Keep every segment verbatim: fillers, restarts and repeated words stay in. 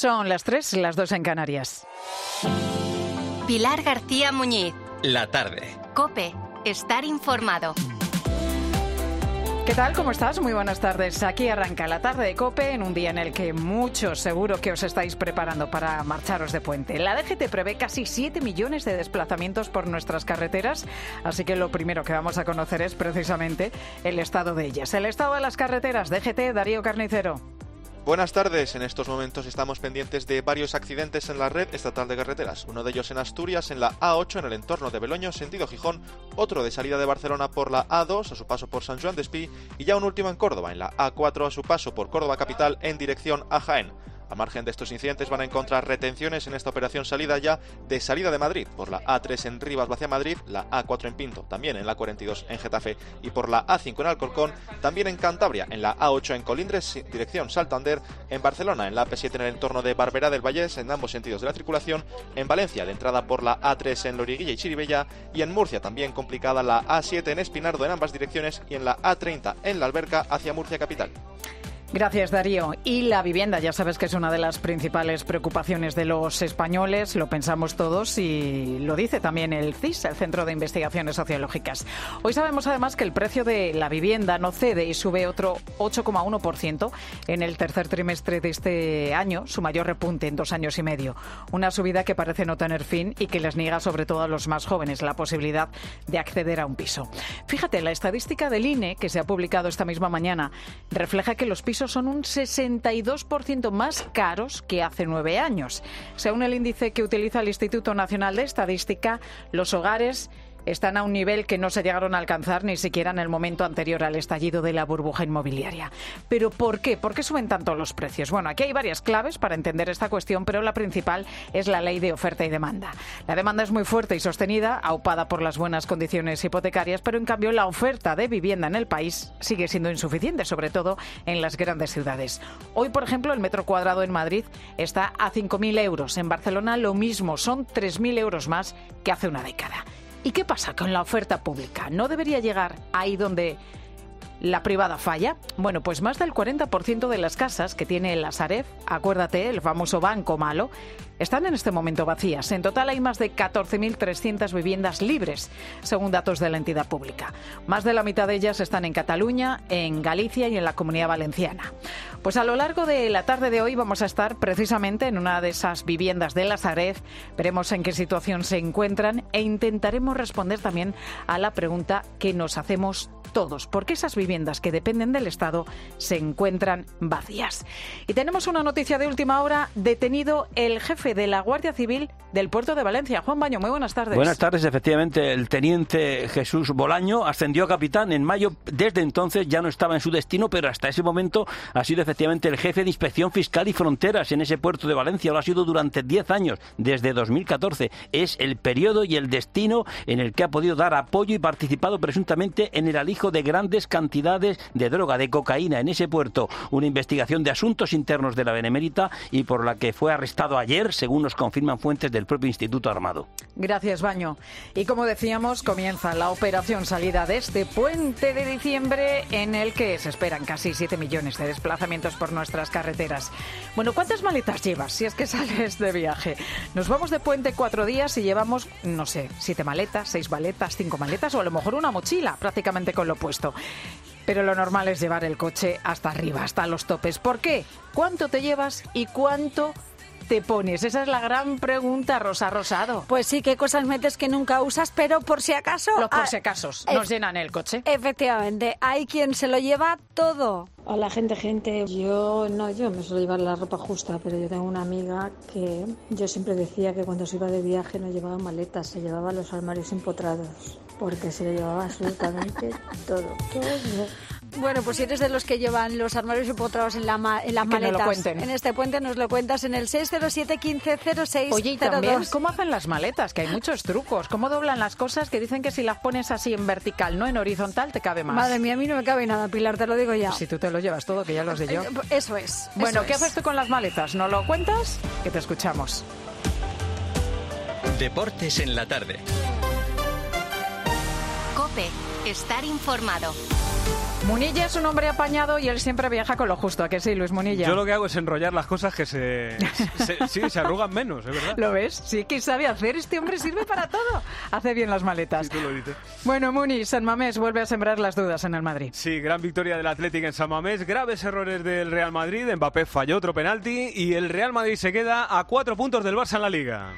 Son las tres, las dos en Canarias. Pilar García Muñiz. La tarde. COPE. Estar informado. ¿Qué tal? ¿Cómo estás? Muy buenas tardes. Aquí arranca la tarde de COPE en un día en el que muchos seguro que os estáis preparando para marcharos de puente. La D G T prevé casi siete millones de desplazamientos por nuestras carreteras, así que lo primero que vamos a conocer es precisamente el estado de ellas. El estado de las carreteras, D G T, Darío Carnicero. Buenas tardes. En estos momentos estamos pendientes de varios accidentes en la red estatal de carreteras. Uno de ellos en Asturias, en la A ocho, en el entorno de Beloño, sentido Gijón. Otro de salida de Barcelona por la A dos, a su paso por San Joan Despí. Y ya un último en Córdoba, en la A cuatro, a su paso por Córdoba capital, en dirección a Jaén. Al margen de estos incidentes van a encontrar retenciones en esta operación salida ya de salida de Madrid, por la A tres en Rivas hacia Madrid, la A cuatro en Pinto, también en la cuarenta y dos en Getafe y por la A cinco en Alcorcón, también en Cantabria, en la A ocho en Colindres, dirección Santander, en Barcelona, en la A P siete en el entorno de Barberá del Vallés, en ambos sentidos de la circulación, en Valencia, de entrada por la A tres en Loriguilla y Chirivella, y en Murcia también complicada la A siete en Espinardo en ambas direcciones y en la A treinta en La Alberca hacia Murcia capital. Gracias, Darío. Y la vivienda, ya sabes que es una de las principales preocupaciones de los españoles, lo pensamos todos y lo dice también el C I S, el Centro de Investigaciones Sociológicas. Hoy sabemos además que el precio de la vivienda no cede y sube otro ocho coma uno por ciento en el tercer trimestre de este año, su mayor repunte en dos años y medio. Una subida que parece no tener fin y que les niega sobre todo a los más jóvenes la posibilidad de acceder a un piso. Fíjate, la estadística del I N E que se ha publicado esta misma mañana refleja que los pisos son un sesenta y dos por ciento más caros que hace nueve años. Según el índice que utiliza el Instituto Nacional de Estadística, los hogares están a un nivel que no se llegaron a alcanzar ni siquiera en el momento anterior al estallido de la burbuja inmobiliaria. ¿Pero por qué? ¿Por qué suben tanto los precios? Bueno, aquí hay varias claves para entender esta cuestión, pero la principal es la ley de oferta y demanda. La demanda es muy fuerte y sostenida, aupada por las buenas condiciones hipotecarias, pero en cambio la oferta de vivienda en el país sigue siendo insuficiente, sobre todo en las grandes ciudades. Hoy, por ejemplo, el metro cuadrado en Madrid está a cinco mil euros. En Barcelona lo mismo, son tres mil euros más que hace una década. ¿Y qué pasa con la oferta pública? ¿No debería llegar ahí donde la privada falla? Bueno, pues más del cuarenta por ciento de las casas que tiene la Sareb, acuérdate, el famoso banco malo, están en este momento vacías. En total hay más de catorce mil trescientas viviendas libres, según datos de la entidad pública. Más de la mitad de ellas están en Cataluña, en Galicia y en la Comunidad Valenciana. Pues a lo largo de la tarde de hoy vamos a estar precisamente en una de esas viviendas de la Sareb. Veremos en qué situación se encuentran e intentaremos responder también a la pregunta que nos hacemos todos. ¿Por qué esas viviendas que dependen del Estado se encuentran vacías? Y tenemos una noticia de última hora. Detenido el jefe de la Guardia Civil del puerto de Valencia. Juan Baño, muy buenas tardes. Buenas tardes. Efectivamente, el teniente Jesús Bolaño ascendió a capitán en mayo. Desde entonces ya no estaba en su destino, pero hasta ese momento ha sido efectivamente el jefe de Inspección Fiscal y Fronteras en ese puerto de Valencia. Lo ha sido durante diez años, desde dos mil catorce. Es el periodo y el destino en el que ha podido dar apoyo y participado presuntamente en el alijo de grandes cantidades de droga, de cocaína en ese puerto. Una investigación de asuntos internos de la Benemérita y por la que fue arrestado ayer, según nos confirman fuentes del propio Instituto Armado. Gracias, Baño. Y como decíamos, comienza la operación salida de este puente de diciembre en el que se esperan casi siete millones de desplazamientos por nuestras carreteras. Bueno, ¿cuántas maletas llevas si es que sales de viaje? Nos vamos de puente cuatro días y llevamos, no sé, siete maletas, seis maletas, cinco maletas o a lo mejor una mochila prácticamente con lo puesto. Pero lo normal es llevar el coche hasta arriba, hasta los topes. ¿Por qué? ¿Cuánto te llevas y cuánto te pones? Esa es la gran pregunta, Rosa Rosado. Pues sí, qué cosas metes que nunca usas, pero por si acaso... Los por si acasos nos llenan el coche. Efectivamente, hay quien se lo lleva todo. Hola, gente, gente. Yo no, yo me suelo llevar la ropa justa, pero yo tengo una amiga que yo siempre decía que cuando se iba de viaje no llevaba maletas, se llevaba los armarios empotrados, porque se le llevaba absolutamente todo, todo. Bueno, pues si eres de los que llevan los armarios empotrados en, la ma- en las que maletas, no lo cuenten. En este puente nos lo cuentas en el seis cero siete, quince, cero seis, Oye, y cero también, dos. ¿cómo hacen las maletas? Que hay muchos trucos. ¿Cómo doblan las cosas? Que dicen que si las pones así en vertical, no en horizontal, te cabe más. Madre mía, a mí no me cabe nada, Pilar, te lo digo ya. Si tú te lo llevas todo, que ya lo sé yo. Eso es. Bueno, eso ¿qué es. haces tú con las maletas? ¿No lo cuentas? Que te escuchamos. Deportes en la tarde. COPE. Estar informado. Munilla es un hombre apañado y él siempre viaja con lo justo, ¿a que sí, Luis Munilla? Yo lo que hago es enrollar las cosas que se, se, sí, se arrugan menos, es verdad. ¿Lo ves? Sí que sabe hacer, este hombre sirve para todo. Hace bien las maletas. Sí, tú lo dices. Bueno, Muni, San Mamés vuelve a sembrar las dudas en el Madrid. Sí, gran victoria del Athletic en San Mamés, graves errores del Real Madrid, Mbappé falló otro penalti y el Real Madrid se queda a cuatro puntos del Barça en la Liga.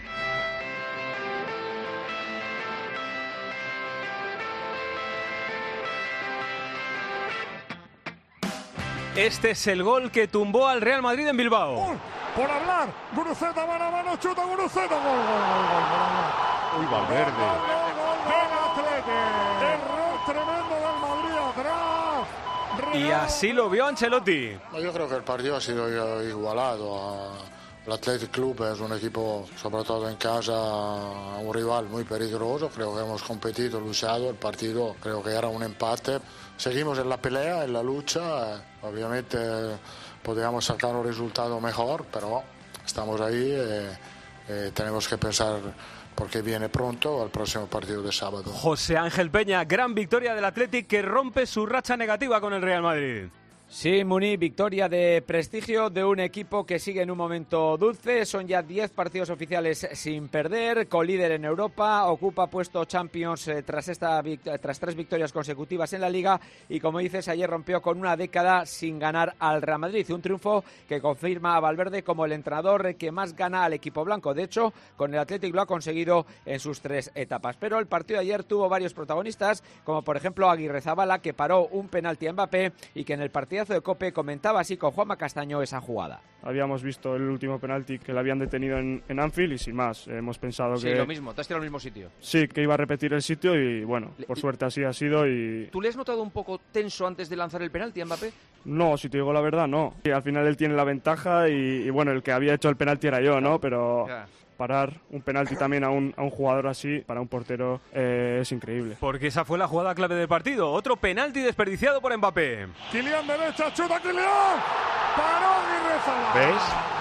Este es el gol que tumbó al Real Madrid en Bilbao. Gol, por hablar, Guruceta, mano a mano, chuta Guruceta, gol, gol, gol, gol, gol. Uy, Valverde. Gol, gol, gol, gol, Atleti. Error tremendo del Madrid atrás. Y así lo vio Ancelotti. Yo creo que el partido ha sido igualado. El Athletic Club es un equipo, sobre todo en casa, un rival muy peligroso. Creo que hemos competido, luchado. El partido creo que era un empate. Seguimos en la pelea, en la lucha. Obviamente podríamos sacar un resultado mejor, pero estamos ahí. Eh, eh, tenemos que pensar porque viene pronto el próximo partido de sábado. José Ángel Peña, gran victoria del Athletic que rompe su racha negativa con el Real Madrid. Sí, Muni, victoria de prestigio de un equipo que sigue en un momento dulce. Son ya diez partidos oficiales sin perder, colíder en Europa, ocupa puesto Champions eh, tras, esta, tras tres victorias consecutivas en la Liga y, como dices, ayer rompió con una década sin ganar al Real Madrid. Un triunfo que confirma a Valverde como el entrenador que más gana al equipo blanco. De hecho, con el Athletic lo ha conseguido en sus tres etapas. Pero el partido de ayer tuvo varios protagonistas, como por ejemplo Aguirrezabala, que paró un penalti a Mbappé y que en el partido de COPE comentaba así con Juanma Castaño esa jugada. Habíamos visto el último penalti que le habían detenido en, en Anfield y sin más, hemos pensado sí, que... Sí, lo mismo, te has tirado al mismo sitio. Sí, que iba a repetir el sitio y bueno, por suerte así ha sido y... ¿Tú le has notado un poco tenso antes de lanzar el penalti a Mbappé? No, si te digo la verdad, no. Y al final él tiene la ventaja y, y bueno, el que había hecho el penalti era yo, ¿no? Pero... Yeah. Parar un penalti también a un, a un jugador así, para un portero, eh, es increíble. Porque esa fue la jugada clave del partido. Otro penalti desperdiciado por Mbappé. Kylian derecha, chuta Kylian. Paró Aguirrezabala. ¿Ves?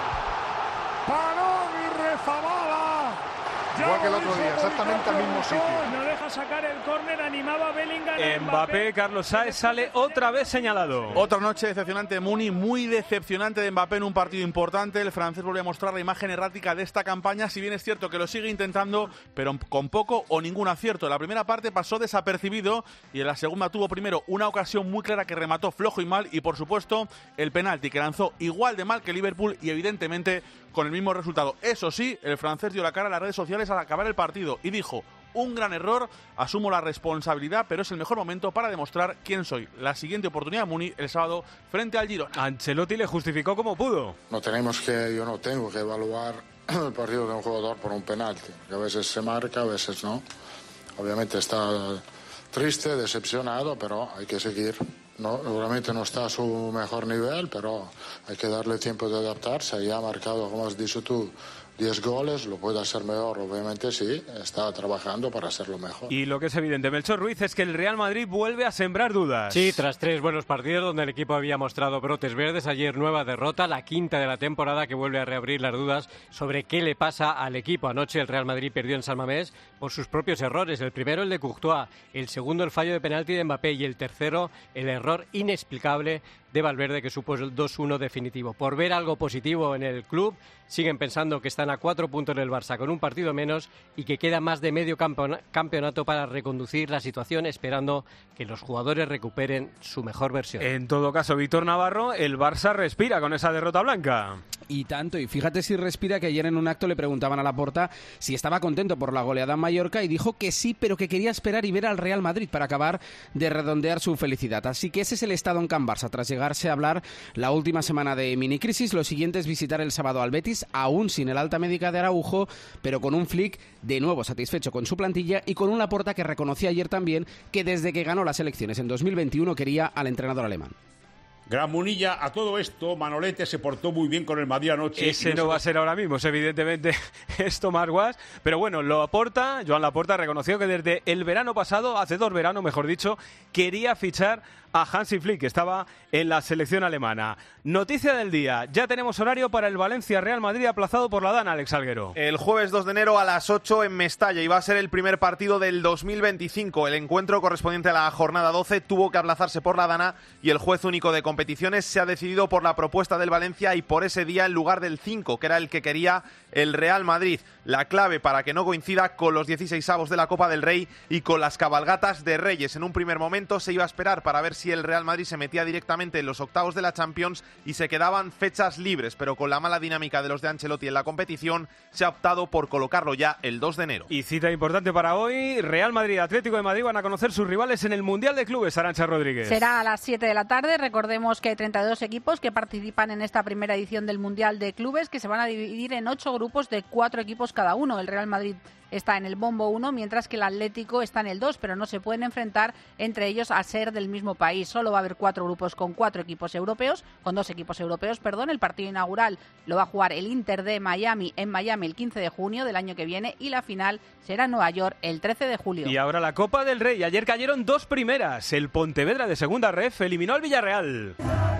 Paró Aguirrezabala. Igual que el otro día, exactamente al mismo sitio. No deja sacar el córner, animaba a Bellingham. Mbappé, Mbappé, Carlos Sáez sale otra vez señalado. Otra noche decepcionante de Muni, muy decepcionante de Mbappé en un partido importante. El francés vuelve a mostrar la imagen errática de esta campaña, si bien es cierto que lo sigue intentando, pero con poco o ningún acierto. En la primera parte pasó desapercibido y en la segunda tuvo primero una ocasión muy clara que remató flojo y mal y, por supuesto, el penalti que lanzó igual de mal que Liverpool y evidentemente con el mismo resultado. Eso sí, el francés dio la cara a las redes sociales al acabar el partido y dijo: un gran error, asumo la responsabilidad, pero es el mejor momento para demostrar quién soy. La siguiente oportunidad Muni el sábado frente al Girona. Ancelotti le justificó como pudo. No tenemos que, yo no tengo que evaluar el partido de un jugador por un penalti, que a veces se marca, a veces no. Obviamente está triste, decepcionado, pero hay que seguir. No, seguramente no está a su mejor nivel, pero hay que darle tiempo de adaptarse. Ya ha marcado, como has dicho tú, diez goles, lo puede hacer mejor, obviamente sí, está trabajando para hacerlo mejor. Y lo que es evidente, Melchor Ruiz, es que el Real Madrid vuelve a sembrar dudas. Sí, tras tres buenos partidos donde el equipo había mostrado brotes verdes, ayer nueva derrota, la quinta de la temporada, que vuelve a reabrir las dudas sobre qué le pasa al equipo. Anoche el Real Madrid perdió en San Mamés por sus propios errores, el primero el de Courtois, el segundo el fallo de penalti de Mbappé y el tercero el error inexplicable de Valverde, que supo el dos uno definitivo. Por ver algo positivo en el club, siguen pensando que están a cuatro puntos del Barça con un partido menos y que queda más de medio campeonato para reconducir la situación, esperando que los jugadores recuperen su mejor versión. En todo caso, Víctor Navarro, el Barça respira con esa derrota blanca. Y tanto, y fíjate si respira, que ayer en un acto le preguntaban a Laporta si estaba contento por la goleada en Mallorca y dijo que sí, pero que quería esperar y ver al Real Madrid para acabar de redondear su felicidad. Así que ese es el estado en Can Barça tras llegarse a hablar la última semana de minicrisis. Lo siguiente es visitar el sábado al Betis, aún sin el alta médica de Araujo, pero con un Flick de nuevo satisfecho con su plantilla y con un Laporta que reconocía ayer también que desde que ganó las elecciones en dos mil veintiuno quería al entrenador alemán. Gran Munilla, a todo esto, Manolete se portó muy bien con el Madrid anoche. Ese no, no va a ser ahora mismo, evidentemente es Tomás Guas, pero bueno, Laporta, Joan Laporta reconoció que desde el verano pasado, hace dos veranos mejor dicho, quería fichar a Hansi Flick, que estaba en la selección alemana. Noticia del día, ya tenemos horario para el Valencia-Real Madrid aplazado por la Dana, Alex Alguero. El jueves dos de enero a las ocho en Mestalla, y va a ser el primer partido del dos mil veinticinco. El encuentro correspondiente a la jornada doce tuvo que aplazarse por la Dana y el juez único de competiciones se ha decidido por la propuesta del Valencia y por ese día en lugar del cinco, que era el que quería el Real Madrid. La clave para que no coincida con los dieciseisavos de la Copa del Rey y con las cabalgatas de Reyes. En un primer momento se iba a esperar para ver si el Real Madrid se metía directamente en los octavos de la Champions y se quedaban fechas libres, pero con la mala dinámica de los de Ancelotti en la competición se ha optado por colocarlo ya el dos de enero. Y cita importante para hoy, Real Madrid, Atlético de Madrid van a conocer sus rivales en el Mundial de Clubes. Arantxa Rodríguez. Será a las siete de la tarde. Recordemos que hay treinta y dos equipos que participan en esta primera edición del Mundial de Clubes, que se van a dividir en ocho grupos de cuatro equipos cada uno. El Real Madrid está en el bombo uno, mientras que el Atlético está en el dos, pero no se pueden enfrentar entre ellos a ser del mismo país. Solo va a haber cuatro grupos con cuatro equipos europeos, con dos equipos europeos, perdón. El partido inaugural lo va a jugar el Inter de Miami en Miami el quince de junio del año que viene y la final será en Nueva York el trece de julio. Y ahora la Copa del Rey. Ayer cayeron dos primeras. El Pontevedra de segunda ref eliminó al Villarreal.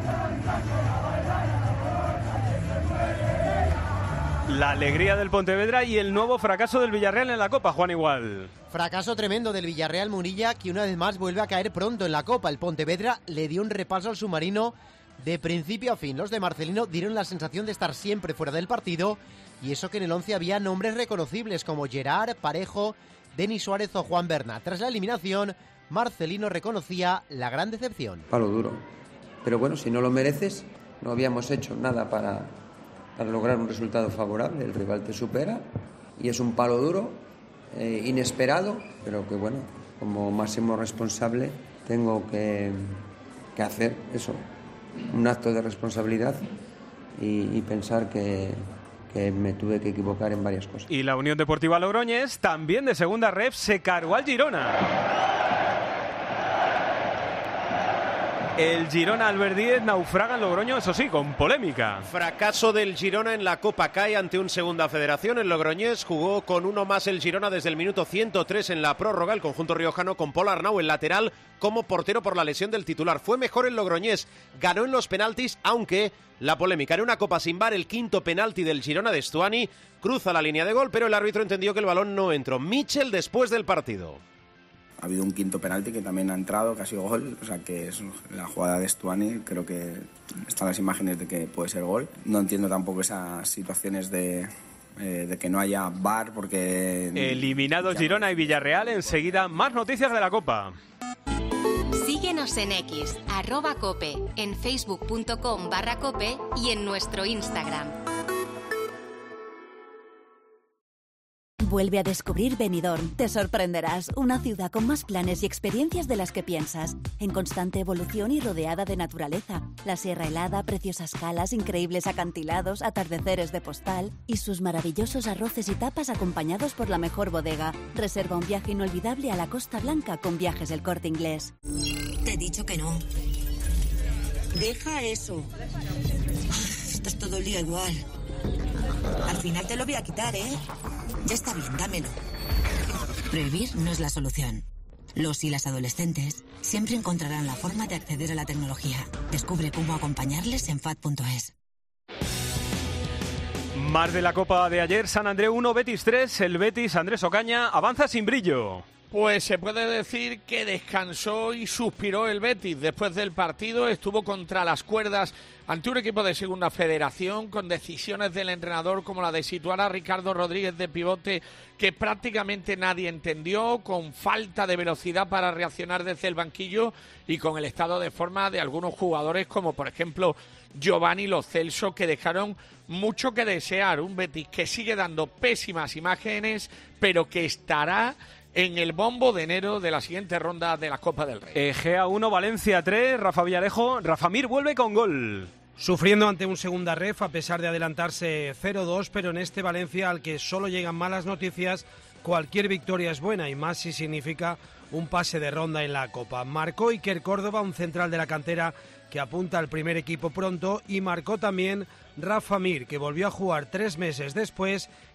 La alegría del Pontevedra y el nuevo fracaso del Villarreal en la Copa, Juan Igual. Fracaso tremendo del Villarreal Munilla, que una vez más vuelve a caer pronto en la Copa. El Pontevedra le dio un repaso al submarino de principio a fin. Los de Marcelino dieron la sensación de estar siempre fuera del partido, y eso que en el once había nombres reconocibles como Gerard, Parejo, Denis Suárez o Juan Berna. Tras la eliminación, Marcelino reconocía la gran decepción. Palo duro. Pero bueno, si no lo mereces, no habíamos hecho nada para... para lograr un resultado favorable. El rival te supera y es un palo duro, eh, inesperado, pero que bueno, como máximo responsable tengo que, que hacer eso, un acto de responsabilidad y, y pensar que, que me tuve que equivocar en varias cosas. Y la Unión Deportiva Logroñés, también de segunda ref, se cargó al Girona. El Girona Albert Díez naufraga en Logroño, eso sí, con polémica. Fracaso del Girona en la Copa, cae ante un Segunda Federación. El logroñés jugó con uno más el Girona desde el minuto ciento tres en la prórroga. El conjunto riojano con Pol Arnau, el lateral, como portero por la lesión del titular. Fue mejor el logroñés, ganó en los penaltis, aunque la polémica en una Copa sin V A R, el quinto penalti del Girona de Stuani, cruza la línea de gol, pero el árbitro entendió que el balón no entró. Michel después del partido. Ha habido un quinto penalti que también ha entrado, que ha sido gol, o sea que es la jugada de Stuani, creo que están las imágenes de que puede ser gol. No entiendo tampoco esas situaciones de, eh, de que no haya V A R porque... Eliminados Girona y Villarreal, enseguida más noticias de la Copa. Síguenos en X, arroba Cope, en facebook punto com barra Cope y en nuestro Instagram. Vuelve a descubrir Benidorm. Te sorprenderás. Una ciudad con más planes y experiencias de las que piensas. En constante evolución y rodeada de naturaleza. La Sierra Helada, preciosas calas, increíbles acantilados, atardeceres de postal y sus maravillosos arroces y tapas acompañados por la mejor bodega. Reserva un viaje inolvidable a la Costa Blanca con Viajes El Corte Inglés. Te he dicho que no. Deja eso. Estás todo el día igual. Al final te lo voy a quitar, ¿eh? Ya está bien, dámelo. Prohibir no es la solución. Los y las adolescentes siempre encontrarán la forma de acceder a la tecnología. Descubre cómo acompañarles en F A D punto es. Más de la Copa de ayer, San Andreu uno, Betis tres. El Betis, Andrés Ocaña, avanza sin brillo. Pues se puede decir que descansó y suspiró el Betis. Después del partido estuvo contra las cuerdas ante un equipo de segunda federación con decisiones del entrenador como la de situar a Ricardo Rodríguez de pivote que prácticamente nadie entendió, con falta de velocidad para reaccionar desde el banquillo y con el estado de forma de algunos jugadores como por ejemplo Giovanni Lo Celso, que dejaron mucho que desear. Un Betis que sigue dando pésimas imágenes pero que estará en el bombo de enero de la siguiente ronda de la Copa del Rey. Egea uno, Valencia tres, Rafa Villarejo, Rafa Mir vuelve con gol. Sufriendo ante un segunda ref a pesar de adelantarse cero dos, pero en este Valencia al que solo llegan malas noticias, cualquier victoria es buena y más si significa un pase de ronda en la Copa. Marcó Iker Córdoba, un central de la cantera que apunta al primer equipo pronto, y marcó también Rafa Mir, que volvió a jugar tres meses después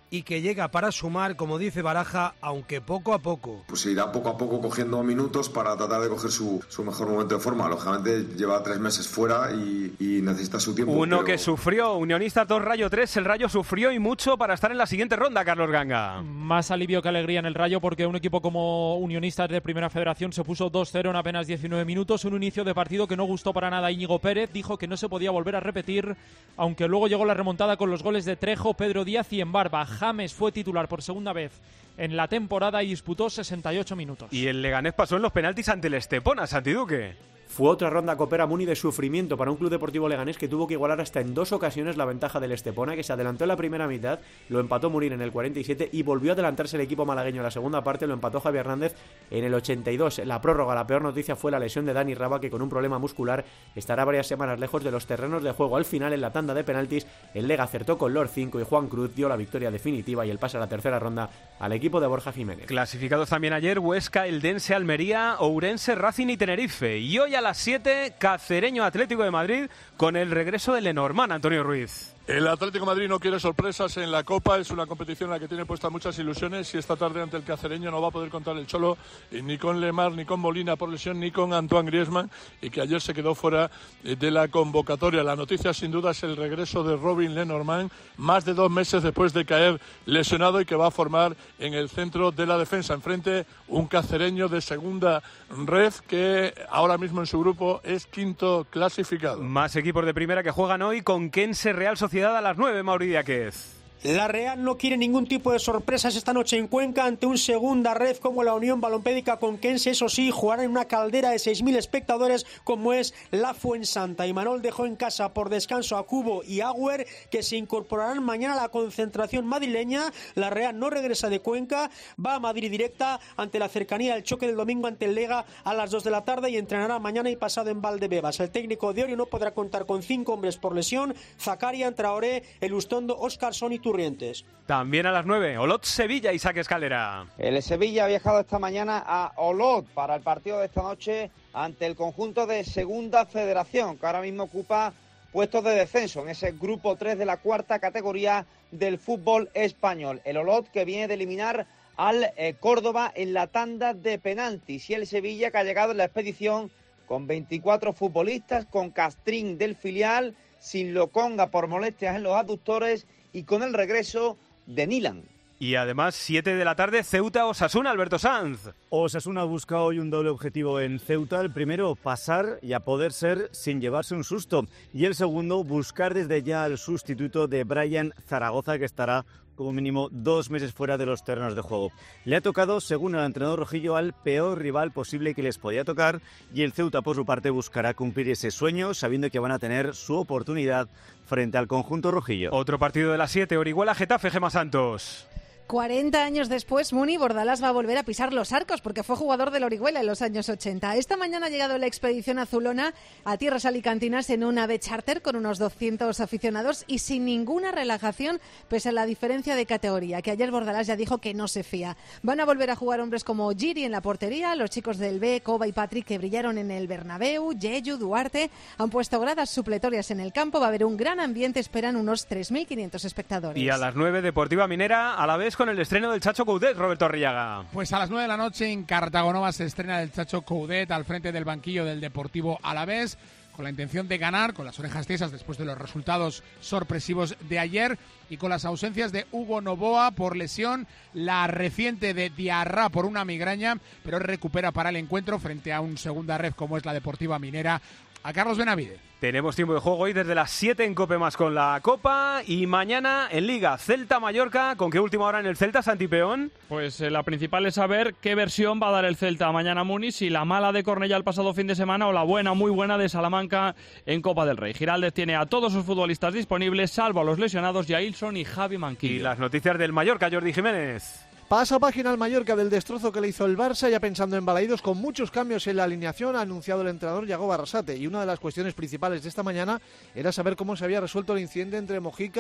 y que llega para sumar, como dice Baraja, aunque poco a poco. Pues se irá poco a poco cogiendo minutos para tratar de coger su, su mejor momento de forma. Lógicamente lleva tres meses fuera y, y necesita su tiempo. Uno pero... que sufrió, Unionistas dos, Rayo tres, el Rayo sufrió y mucho para estar en la siguiente ronda, Carlos Ganga. Más alivio que alegría en el Rayo porque un equipo como Unionistas de Primera Federación se puso dos cero en apenas diecinueve minutos, un inicio de partido que no gustó para nada a Íñigo Pérez, dijo que no se podía volver a repetir, aunque luego llegó la remontada con los goles de Trejo, Pedro Díaz y Embarba. James fue titular por segunda vez en la temporada y disputó sesenta y ocho minutos. Y el Leganés pasó en los penaltis ante el Estepona, Santiduque. Fue otra ronda copera Muni de sufrimiento para un Club Deportivo Leganés que tuvo que igualar hasta en dos ocasiones la ventaja del Estepona, que se adelantó en la primera mitad, lo empató Murín en el cuarenta y siete y volvió a adelantarse el equipo malagueño en la segunda parte, lo empató Javi Hernández en el ochenta y dos. En la prórroga, la peor noticia fue la lesión de Dani Raba, que con un problema muscular estará varias semanas lejos de los terrenos de juego. Al final, en la tanda de penaltis, el Lega acertó con Lord cinco y Juan Cruz dio la victoria definitiva y el pase a la tercera ronda al equipo de Borja Jiménez. Clasificados también ayer Huesca, Eldense, Almería, Ourense, Racing y Tenerife. Y hoy a las siete, Cacereño Atlético de Madrid con el regreso de Lenormand, Antonio Ruiz. El Atlético de Madrid no quiere sorpresas en la Copa, es una competición en la que tiene puestas muchas ilusiones y esta tarde ante el Cacereño no va a poder contar el Cholo ni con Lemar, ni con Molina por lesión, ni con Antoine Griezmann, y que ayer se quedó fuera de la convocatoria. La noticia sin duda es el regreso de Robin Lenormand, más de dos meses después de caer lesionado y que va a formar en el centro de la defensa. Enfrente un Cacereño de segunda red que ahora mismo en su grupo es quinto clasificado. Más equipos de primera que juegan hoy con Quense Real Sociedad a las nueve, Mauri Díaz. La Real no quiere ningún tipo de sorpresas esta noche en Cuenca ante un segunda red como la Unión Balompédica Conquense. Eso sí, jugará en una caldera de seis mil espectadores como es la Fuensanta. Imanol dejó en casa por descanso a Cubo y Agüer, que se incorporarán mañana a la concentración madrileña. La Real no regresa de Cuenca, va a Madrid directa ante la cercanía del choque del domingo ante el Lega a las dos de la tarde y entrenará mañana y pasado en Valdebebas. El técnico de Orio no podrá contar con cinco hombres por lesión: Zakarian, Traoré, Elustondo, Óscarson y Turrientes. También a las nueve, Olot Sevilla, Isaac Escalera. El Sevilla ha viajado esta mañana a Olot para el partido de esta noche ante el conjunto de Segunda Federación, que ahora mismo ocupa puestos de descenso en ese grupo tres de la cuarta categoría del fútbol español. El Olot que viene de eliminar al eh, Córdoba en la tanda de penaltis, y el Sevilla que ha llegado en la expedición con veinticuatro futbolistas, con Castrín del filial, sin Lokonga por molestias en los aductores y con el regreso de Nilan. Y además, siete de la tarde, Ceuta-Osasuna, Alberto Sanz. Osasuna busca hoy un doble objetivo en Ceuta. El primero, pasar y a poder ser sin llevarse un susto. Y el segundo, buscar desde ya al sustituto de Brian Zaragoza, que estará como mínimo dos meses fuera de los terrenos de juego. Le ha tocado, según el entrenador rojillo, al peor rival posible que les podía tocar, y el Ceuta, por su parte, buscará cumplir ese sueño, sabiendo que van a tener su oportunidad frente al conjunto rojillo. Otro partido de las siete, Orihuela-Getafe, Gemma Santos. cuarenta años después, Muni Bordalás va a volver a pisar los arcos porque fue jugador del Orihuela en los años ochenta. Esta mañana ha llegado la expedición azulona a tierras alicantinas en un ave charter con unos doscientos aficionados y sin ninguna relajación, pese a la diferencia de categoría, que ayer Bordalás ya dijo que no se fía. Van a volver a jugar hombres como Giri en la portería, los chicos del B, Coba y Patrick, que brillaron en el Bernabéu, Yeyu, Duarte, han puesto gradas supletorias en el campo, va a haber un gran ambiente, esperan unos tres mil quinientos espectadores. Y a las nueve, Deportiva Minera, a la vez con el estreno del Chacho Coudet, Roberto Arrillaga. Pues a las nueve de la noche en Cartagonova se estrena el Chacho Coudet al frente del banquillo del Deportivo Alavés, con la intención de ganar, con las orejas tiesas después de los resultados sorpresivos de ayer y con las ausencias de Hugo Novoa por lesión, la reciente de Diarra por una migraña, pero recupera para el encuentro frente a un segunda red como es la Deportiva Minera, a Carlos Benavide. Tenemos tiempo de juego hoy desde las siete en Cope Más con la Copa, y mañana en Liga Celta-Mallorca. ¿Con qué última hora en el Celta, Santi Peón? Pues eh, la principal es saber qué versión va a dar el Celta mañana, Muni, si la mala de Cornellá el pasado fin de semana o la buena, muy buena de Salamanca en Copa del Rey. Giraldez tiene a todos sus futbolistas disponibles, salvo a los lesionados Yailson y Javi Manquillo. Y las noticias del Mallorca, Jordi Jiménez. Pasa página al Mallorca del destrozo que le hizo el Barça, ya pensando en Balaídos, con muchos cambios en la alineación, ha anunciado el entrenador Yago Barrasate. Y una de las cuestiones principales de esta mañana era saber cómo se había resuelto el incidente entre Mojica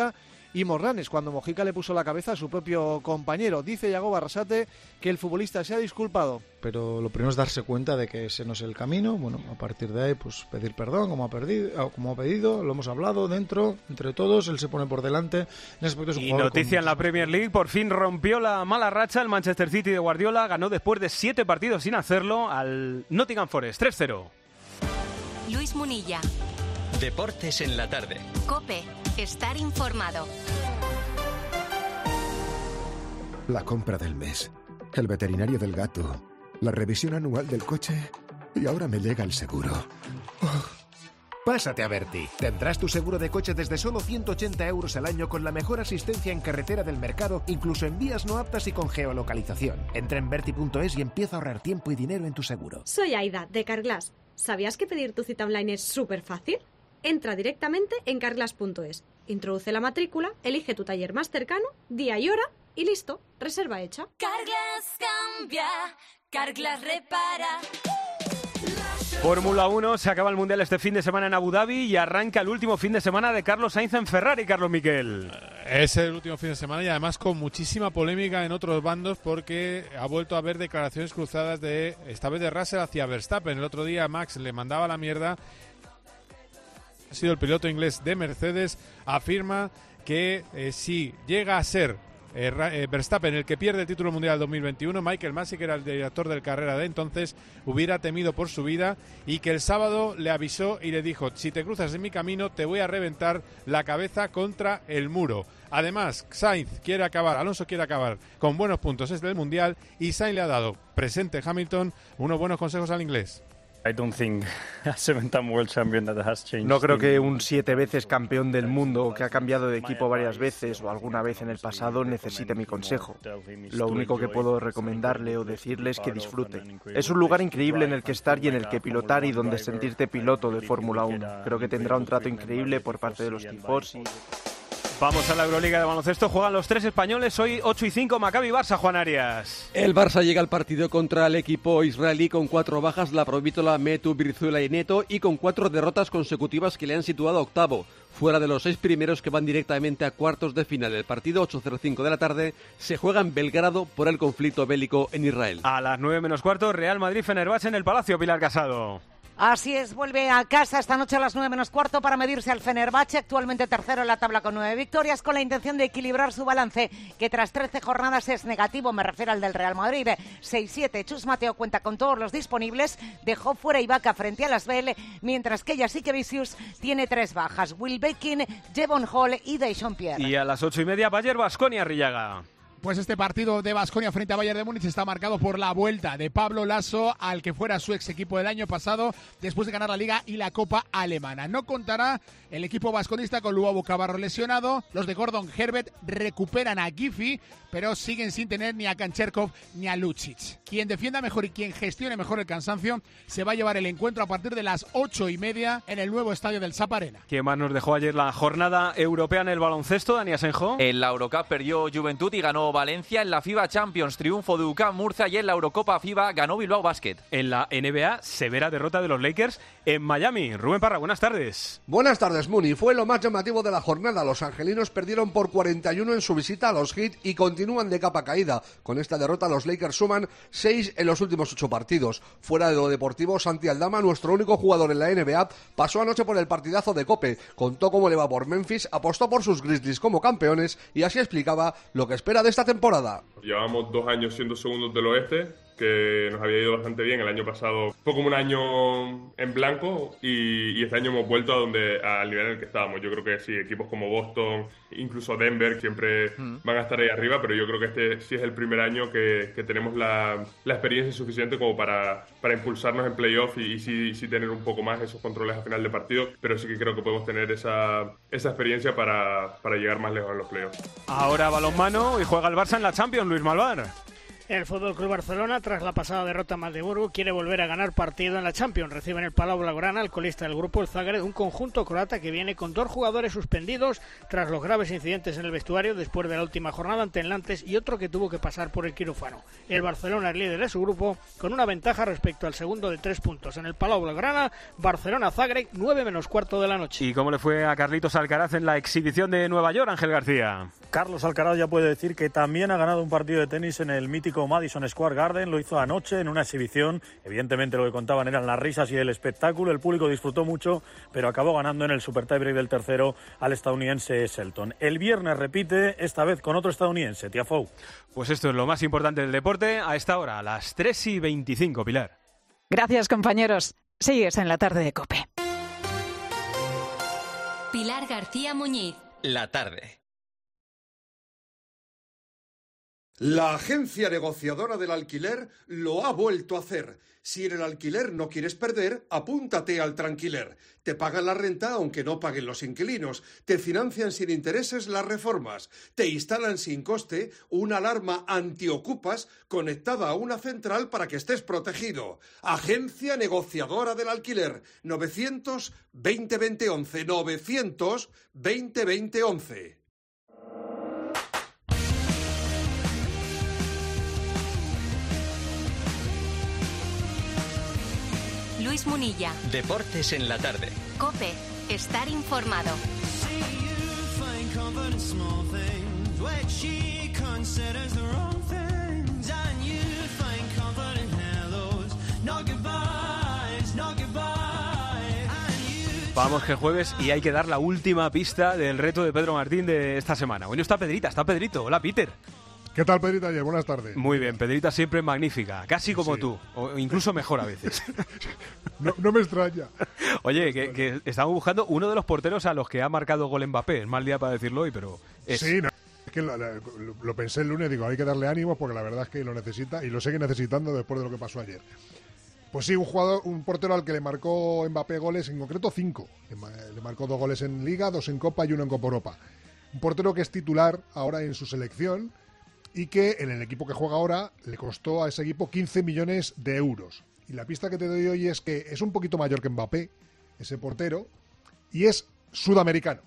y Morlanes, cuando Mojica le puso la cabeza a su propio compañero. Dice Yago Barrasate que el futbolista se ha disculpado. Pero lo primero es darse cuenta de que ese no es el camino. Bueno, a partir de ahí, pues pedir perdón, como ha, perdido, como ha pedido, lo hemos hablado dentro, entre todos, él se pone por delante. En ese aspecto es un y jugador noticia en la Premier League, por fin rompió la mala racha el Manchester City de Guardiola, ganó después de siete partidos sin hacerlo al Nottingham Forest, tres cero. Luis Munilla. Deportes en la tarde. COPE, estar informado. La compra del mes, el veterinario del gato, la revisión anual del coche y ahora me llega el seguro. Oh. Pásate a Berti. Tendrás tu seguro de coche desde solo ciento ochenta euros al año con la mejor asistencia en carretera del mercado, incluso en vías no aptas y con geolocalización. Entra en berti punto es y empieza a ahorrar tiempo y dinero en tu seguro. Soy Aida, de Carglass. ¿Sabías que pedir tu cita online es súper fácil? Entra directamente en carglass punto es, introduce la matrícula, elige tu taller más cercano, día y hora y listo, reserva hecha. Carglass cambia, Carglass repara. Fórmula uno, se acaba el Mundial este fin de semana en Abu Dhabi y arranca el último fin de semana de Carlos Sainz en Ferrari, Carlos Miquel. Es el último fin de semana y además con muchísima polémica en otros bandos porque ha vuelto a haber declaraciones cruzadas de, esta vez de Russell hacia Verstappen. El otro día Max le mandaba la mierda. Ha sido el piloto inglés de Mercedes, afirma que eh, si llega a ser Eh, eh, Verstappen el que pierde el título mundial dos mil veintiuno, Michael Masi, que era el director del carrera de entonces, hubiera temido por su vida y que el sábado le avisó y le dijo: si te cruzas en mi camino te voy a reventar la cabeza contra el muro. Además, Sainz quiere acabar, Alonso quiere acabar con buenos puntos desde el mundial y Sainz le ha dado, presente Hamilton, unos buenos consejos al inglés. No creo que un siete veces campeón del mundo que ha cambiado de equipo varias veces o alguna vez en el pasado necesite mi consejo. Lo único que puedo recomendarle o decirle es que disfrute. Es un lugar increíble en el que estar y en el que pilotar y donde sentirte piloto de Fórmula uno. Creo que tendrá un trato increíble por parte de los tifosi. Vamos a la Euroliga de baloncesto, juegan los tres españoles, hoy ocho y cinco, Maccabi Barça, Juan Arias. El Barça llega al partido contra el equipo israelí con cuatro bajas, la Provítola, Metu, Brizuela y Neto, y con cuatro derrotas consecutivas que le han situado octavo, fuera de los seis primeros que van directamente a cuartos de final. El partido, ocho cero cinco de la tarde, se juega en Belgrado por el conflicto bélico en Israel. A las nueve menos cuarto, Real Madrid-Fenerbahce en el Palacio, Pilar Casado. Así es, vuelve a casa esta noche a las nueve menos cuarto para medirse al Fenerbahce, actualmente tercero en la tabla con nueve victorias, con la intención de equilibrar su balance, que tras trece jornadas es negativo, me refiero al del Real Madrid, seis siete. Chus Mateo cuenta con todos los disponibles, dejó fuera Ibaka frente a las Asbel, mientras que Jasikevičius tiene tres bajas, Will Bekin, Jevon Hall y Dejon Pierre. Y a las ocho y media, Bayer-Baskonia, Arrillaga. Pues este partido de Baskonia frente a Bayern de Múnich está marcado por la vuelta de Pablo Laso al que fuera su ex equipo del año pasado después de ganar la Liga y la Copa Alemana. No contará el equipo vasconista con Luau Cabarro lesionado. Los de Gordon Herbert recuperan a Giffy, pero siguen sin tener ni a Kancherkov ni a Lucic. Quien defienda mejor y quien gestione mejor el cansancio se va a llevar el encuentro a partir de las ocho y media en el nuevo estadio del Sap Arena. ¿Qué más nos dejó ayer la jornada europea en el baloncesto, Dani Asenjo? En la Eurocup perdió Juventud y ganó Valencia. En la FIBA Champions, triunfo de U C A M Murcia, y en la Eurocopa FIBA ganó Bilbao Basket. En la N B A, severa derrota de los Lakers en Miami. Rubén Parra, buenas tardes. Buenas tardes, Muni. Fue lo más llamativo de la jornada. Los angelinos perdieron por cuarenta y uno en su visita a los Heat y continúan de capa caída. Con esta derrota, los Lakers suman seis en los últimos ocho partidos. Fuera de lo deportivo, Santi Aldama, nuestro único jugador en la N B A, pasó anoche por el partidazo de COPE. Contó cómo le va por Memphis, apostó por sus Grizzlies como campeones y así explicaba lo que espera de esta temporada. Llevamos dos años siendo segundos del oeste, que nos había ido bastante bien. El año pasado fue como un año en blanco y, y este año hemos vuelto a donde al nivel en el que estábamos. Yo creo que sí, equipos como Boston, incluso Denver, siempre mm. van a estar ahí arriba, pero yo creo que este sí es el primer año que, que tenemos la, la experiencia suficiente como para, para impulsarnos en playoff y, y sí, sí tener un poco más esos controles a final de partido, pero sí que creo que podemos tener esa, esa experiencia para, para llegar más lejos en los playoffs. Ahora balonmano y juega el Barça en la Champions, Luis Malvar. El F C Barcelona, tras la pasada derrota en Magdeburgo, quiere volver a ganar partido en la Champions. Recibe en el Palau Blaugrana al colista del grupo, el Zagreb, un conjunto croata que viene con dos jugadores suspendidos tras los graves incidentes en el vestuario después de la última jornada ante el Nantes y otro que tuvo que pasar por el quirófano. El Barcelona es líder de su grupo con una ventaja respecto al segundo de tres puntos. En el Palau Blaugrana, Barcelona-Zagreb, nueve menos cuarto de la noche. ¿Y cómo le fue a Carlitos Alcaraz en la exhibición de Nueva York, Ángel García? Carlos Alcaraz ya puede decir que también ha ganado un partido de tenis en el mítico Madison Square Garden. Lo hizo anoche en una exhibición. Evidentemente lo que contaban eran las risas y el espectáculo. El público disfrutó mucho, pero acabó ganando en el super tiebreak del tercero al estadounidense Shelton. El viernes repite, esta vez con otro estadounidense, Tiafoe. Pues esto es lo más importante del deporte a esta hora, a las tres y veinticinco, Pilar. Gracias, compañeros. Sigues en la tarde de COPE. Pilar García Muñiz. La tarde. La agencia negociadora del alquiler lo ha vuelto a hacer. Si en el alquiler no quieres perder, apúntate al Tranquiler. Te pagan la renta aunque no paguen los inquilinos. Te financian sin intereses las reformas. Te instalan sin coste una alarma antiocupas conectada a una central para que estés protegido. Agencia negociadora del alquiler. novecientos veinte veinte once. novecientos veinte veinte once. Luis Munilla. Deportes en la tarde. COPE. Estar informado. Vamos que jueves y hay que dar la última pista del reto de Pedro Martín de esta semana. Bueno, está Pedrita, está Pedrito. Hola, Peter. ¿Qué tal, Pedrita? Ayer, buenas tardes. Muy bien, Pedrita siempre magnífica, casi como sí. tú, o incluso mejor a veces. no, no me extraña. Oye, que, que estamos buscando uno de los porteros a los que ha marcado gol Mbappé. Es mal día para decirlo hoy, pero es... Sí, no, es que lo, lo, lo pensé el lunes, digo, hay que darle ánimos porque la verdad es que lo necesita y lo sigue necesitando después de lo que pasó ayer. Pues sí, un jugador, un portero al que le marcó Mbappé goles, en concreto cinco. Le, le marcó dos goles en Liga, dos en Copa y uno en Copa Europa. Un portero que es titular ahora en su selección y que en el equipo que juega ahora le costó a ese equipo quince millones de euros. Y la pista que te doy hoy es que es un poquito mayor que Mbappé, ese portero, y es sudamericano.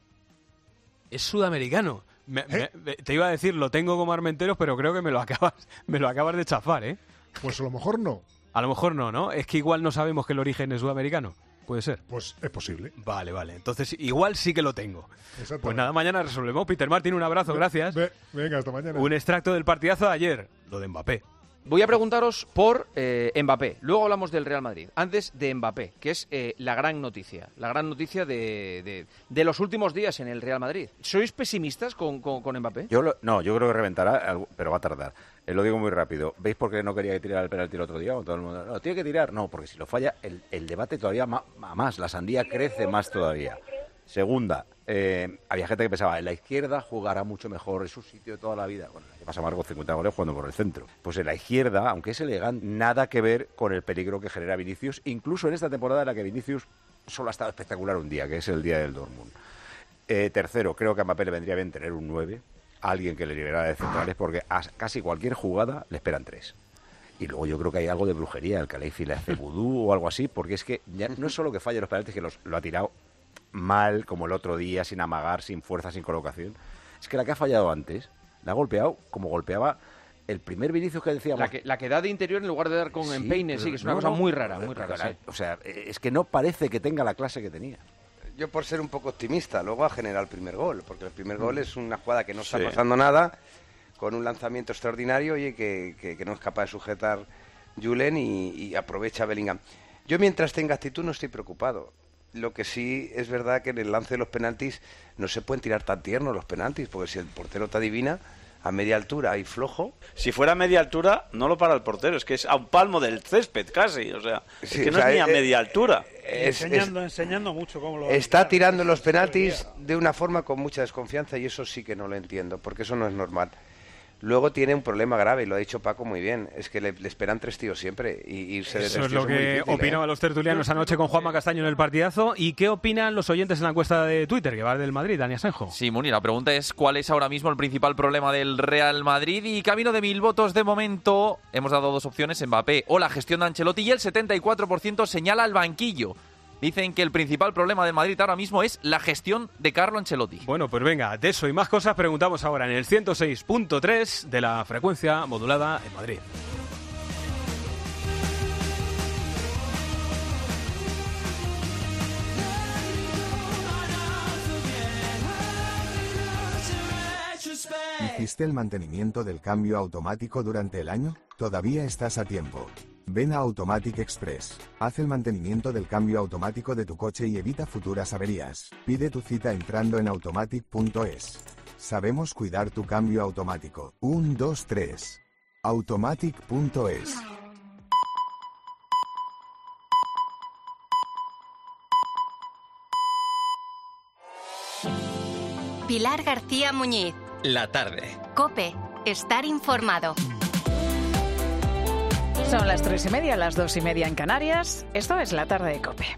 Es sudamericano. Me, ¿Eh? me, te iba a decir, lo tengo como Armenteros, pero creo que me lo acabas, me lo acabas de chafar, ¿eh? Pues a lo mejor no. A lo mejor no, ¿no? Es que igual no sabemos que el origen es sudamericano. ¿Puede ser? Pues es posible. Vale, vale. Entonces, igual sí que lo tengo. Pues nada, mañana resolvemos. Peter Martín, un abrazo, gracias. Ve, venga, hasta mañana. Un extracto del partidazo de ayer, lo de Mbappé. Voy a preguntaros por eh, Mbappé. Luego hablamos del Real Madrid. Antes de Mbappé, que es eh, la gran noticia. La gran noticia de, de, de los últimos días en el Real Madrid. ¿Sois pesimistas con, con, con Mbappé? Yo lo, no, yo creo que reventará, pero va a tardar. Eh, lo digo muy rápido. ¿Veis por qué no quería tirar el penalti el otro día? Todo el mundo, no, tiene que tirar. No, porque si lo falla, el, el debate todavía más, más. La sandía crece más todavía. Segunda, eh, había gente que pensaba, en la izquierda jugará mucho mejor, es su sitio de toda la vida. Bueno, le pasa a Marco cincuenta goles jugando por el centro. Pues en la izquierda, aunque es elegante, nada que ver con el peligro que genera Vinicius, incluso en esta temporada en la que Vinicius solo ha estado espectacular un día, que es el día del Dortmund. Eh, tercero, creo que a Mbappé le vendría bien tener un nueve, alguien que le liberara de centrales, porque a casi cualquier jugada le esperan tres. Y luego yo creo que hay algo de brujería, el Khalifi le hace vudú o algo así, porque es que ya no es solo que falle los penaltis, que los, lo ha tirado mal, como el otro día, sin amagar, sin fuerza, sin colocación. Es que la que ha fallado antes, la ha golpeado como golpeaba el primer Vinicius que decíamos. La que, la que da de interior en lugar de dar con sí, empeine, sí, que es una no, cosa muy rara, muy rara. La, sí. O sea, es que no parece que tenga la clase que tenía. Yo por ser un poco optimista, luego ha generado el primer gol, porque el primer gol es una jugada que no está sí. pasando nada, con un lanzamiento extraordinario y que, que, que no es capaz de sujetar Julen y, y aprovecha Bellingham. Yo mientras tenga actitud no estoy preocupado. Lo que sí es verdad que en el lance de los penaltis no se pueden tirar tan tiernos los penaltis, porque si el portero te adivina a media altura y flojo. Si fuera a media altura, no lo para el portero, es que es a un palmo del césped casi, o sea, es sí, que no sea, es ni a media eh, altura. Es, enseñando, es, enseñando mucho cómo lo está tirando los penaltis de una forma con mucha desconfianza y eso sí que no lo entiendo, porque eso no es normal. Luego tiene un problema grave, y lo ha dicho Paco muy bien, es que le, le esperan tres tíos siempre. Y irse de Eso tres es lo tíos que es muy difícil, opinaban ¿eh? los tertulianos anoche con Juanma Castaño en el partidazo. ¿Y qué opinan los oyentes en la encuesta de Twitter, que va del Madrid, Dani Asenjo? Sí, Muni, la pregunta es ¿cuál es ahora mismo el principal problema del Real Madrid? Y camino de mil votos de momento, hemos dado dos opciones, Mbappé o la gestión de Ancelotti, y el setenta y cuatro por ciento señala al banquillo. Dicen que el principal problema del Madrid ahora mismo es la gestión de Carlo Ancelotti. Bueno, pues venga, de eso y más cosas preguntamos ahora en el ciento seis punto tres de la frecuencia modulada en Madrid. ¿Hiciste el mantenimiento del cambio automático durante el año? Todavía estás a tiempo. Ven a Automatic Express. Haz el mantenimiento del cambio automático de tu coche y evita futuras averías. Pide tu cita entrando en automatic punto es. Sabemos cuidar tu cambio automático. uno, dos, tres. automatic punto es. Pilar García Muñiz. La tarde. COPE. Estar informado. Son las tres y media, las dos y media en Canarias. Esto es la tarde de COPE.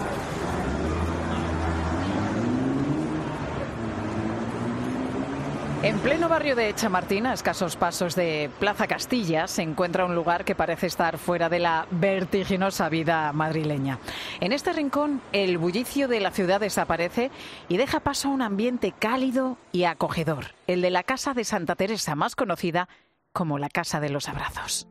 En pleno barrio de Chamartín, a escasos pasos de Plaza Castilla, se encuentra un lugar que parece estar fuera de la vertiginosa vida madrileña. En este rincón, el bullicio de la ciudad desaparece y deja paso a un ambiente cálido y acogedor, el de la Casa de Santa Teresa, más conocida como la Casa de los Abrazos.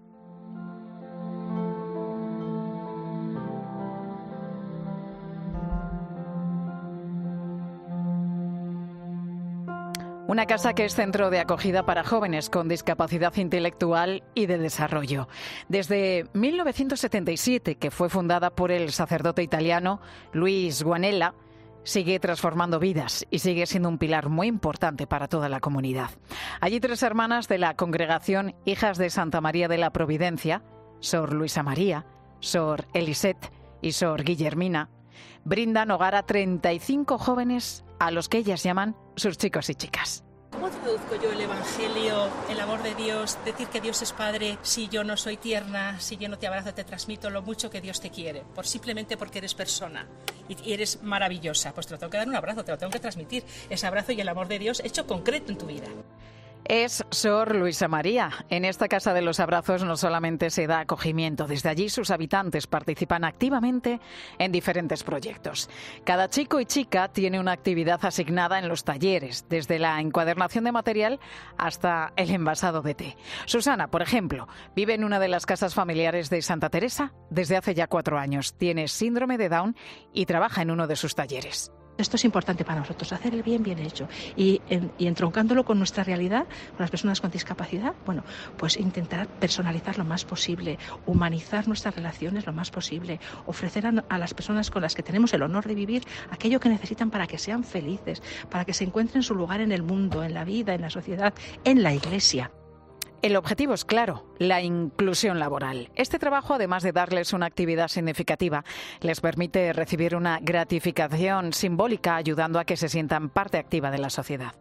Una casa que es centro de acogida para jóvenes con discapacidad intelectual y de desarrollo. Desde mil novecientos setenta y siete, que fue fundada por el sacerdote italiano Luis Guanella, sigue transformando vidas y sigue siendo un pilar muy importante para toda la comunidad. Allí tres hermanas de la congregación Hijas de Santa María de la Providencia, Sor Luisa María, Sor Elisette y Sor Guillermina, brindan hogar a treinta y cinco jóvenes a los que ellas llaman sus chicos y chicas. ¿Cómo traduzco yo el Evangelio, el amor de Dios, decir que Dios es Padre si yo no soy tierna, si yo no te abrazo, te transmito lo mucho que Dios te quiere, por simplemente porque eres persona y eres maravillosa? Pues te lo tengo que dar un abrazo, te lo tengo que transmitir, ese abrazo y el amor de Dios hecho concreto en tu vida. Es Sor Luisa María. En esta Casa de los Abrazos no solamente se da acogimiento, desde allí sus habitantes participan activamente en diferentes proyectos. Cada chico y chica tiene una actividad asignada en los talleres, desde la encuadernación de material hasta el envasado de té. Susana, por ejemplo, vive en una de las casas familiares de Santa Teresa desde hace ya cuatro años. Tiene síndrome de Down y trabaja en uno de sus talleres. Esto es importante para nosotros, hacer el bien bien hecho y, en, y entroncándolo con nuestra realidad, con las personas con discapacidad, bueno, pues intentar personalizar lo más posible, humanizar nuestras relaciones lo más posible, ofrecer a, a las personas con las que tenemos el honor de vivir aquello que necesitan para que sean felices, para que se encuentren su lugar en el mundo, en la vida, en la sociedad, en la Iglesia. El objetivo es claro, la inclusión laboral. Este trabajo, además de darles una actividad significativa, les permite recibir una gratificación simbólica, ayudando a que se sientan parte activa de la sociedad.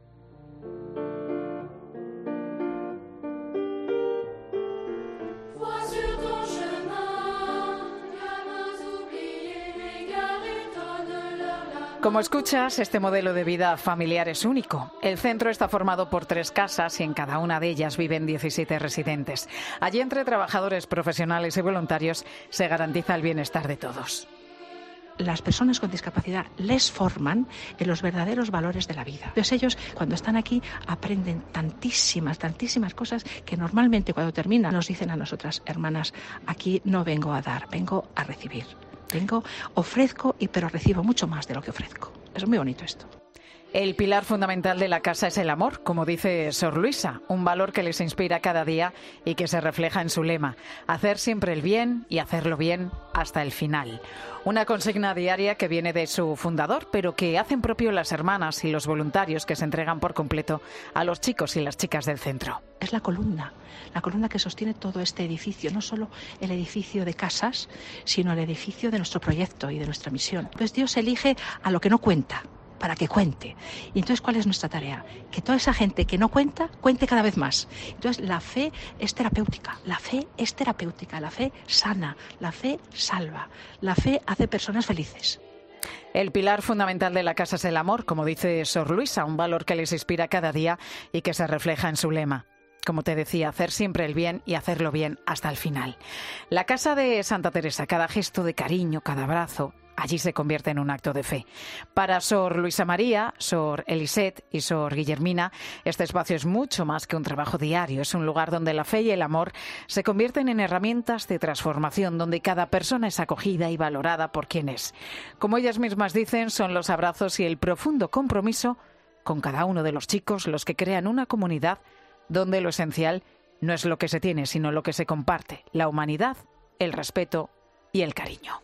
Como escuchas, este modelo de vida familiar es único. El centro está formado por tres casas y en cada una de ellas viven diecisiete residentes. Allí, entre trabajadores profesionales y voluntarios, se garantiza el bienestar de todos. Las personas con discapacidad les forman en los verdaderos valores de la vida. Entonces ellos, cuando están aquí, aprenden tantísimas, tantísimas cosas que normalmente cuando terminan nos dicen a nosotras, hermanas, aquí no vengo a dar, vengo a recibir. Vengo, ofrezco, y pero recibo mucho más de lo que ofrezco. Es muy bonito esto. El pilar fundamental de la casa es el amor, como dice Sor Luisa, un valor que les inspira cada día y que se refleja en su lema: hacer siempre el bien y hacerlo bien hasta el final. Una consigna diaria que viene de su fundador, pero que hacen propio las hermanas y los voluntarios que se entregan por completo a los chicos y las chicas del centro. Es la columna, la columna que sostiene todo este edificio, no solo el edificio de casas, sino el edificio de nuestro proyecto y de nuestra misión. Entonces Dios elige a lo que no cuenta. para que cuente. Y entonces, ¿cuál es nuestra tarea? Que toda esa gente que no cuenta, cuente cada vez más. Entonces, la fe es terapéutica, la fe es terapéutica, la fe sana, la fe salva, la fe hace personas felices. El pilar fundamental de la casa es el amor, como dice Sor Luisa, un valor que les inspira cada día y que se refleja en su lema. Como te decía, hacer siempre el bien y hacerlo bien hasta el final. La casa de Santa Teresa, cada gesto de cariño, cada abrazo, allí se convierte en un acto de fe. Para Sor Luisa María, Sor Elisette y Sor Guillermina, este espacio es mucho más que un trabajo diario. Es un lugar donde la fe y el amor se convierten en herramientas de transformación, donde cada persona es acogida y valorada por quien es. Como ellas mismas dicen, son los abrazos y el profundo compromiso con cada uno de los chicos los que crean una comunidad donde lo esencial no es lo que se tiene, sino lo que se comparte, la humanidad, el respeto y el cariño.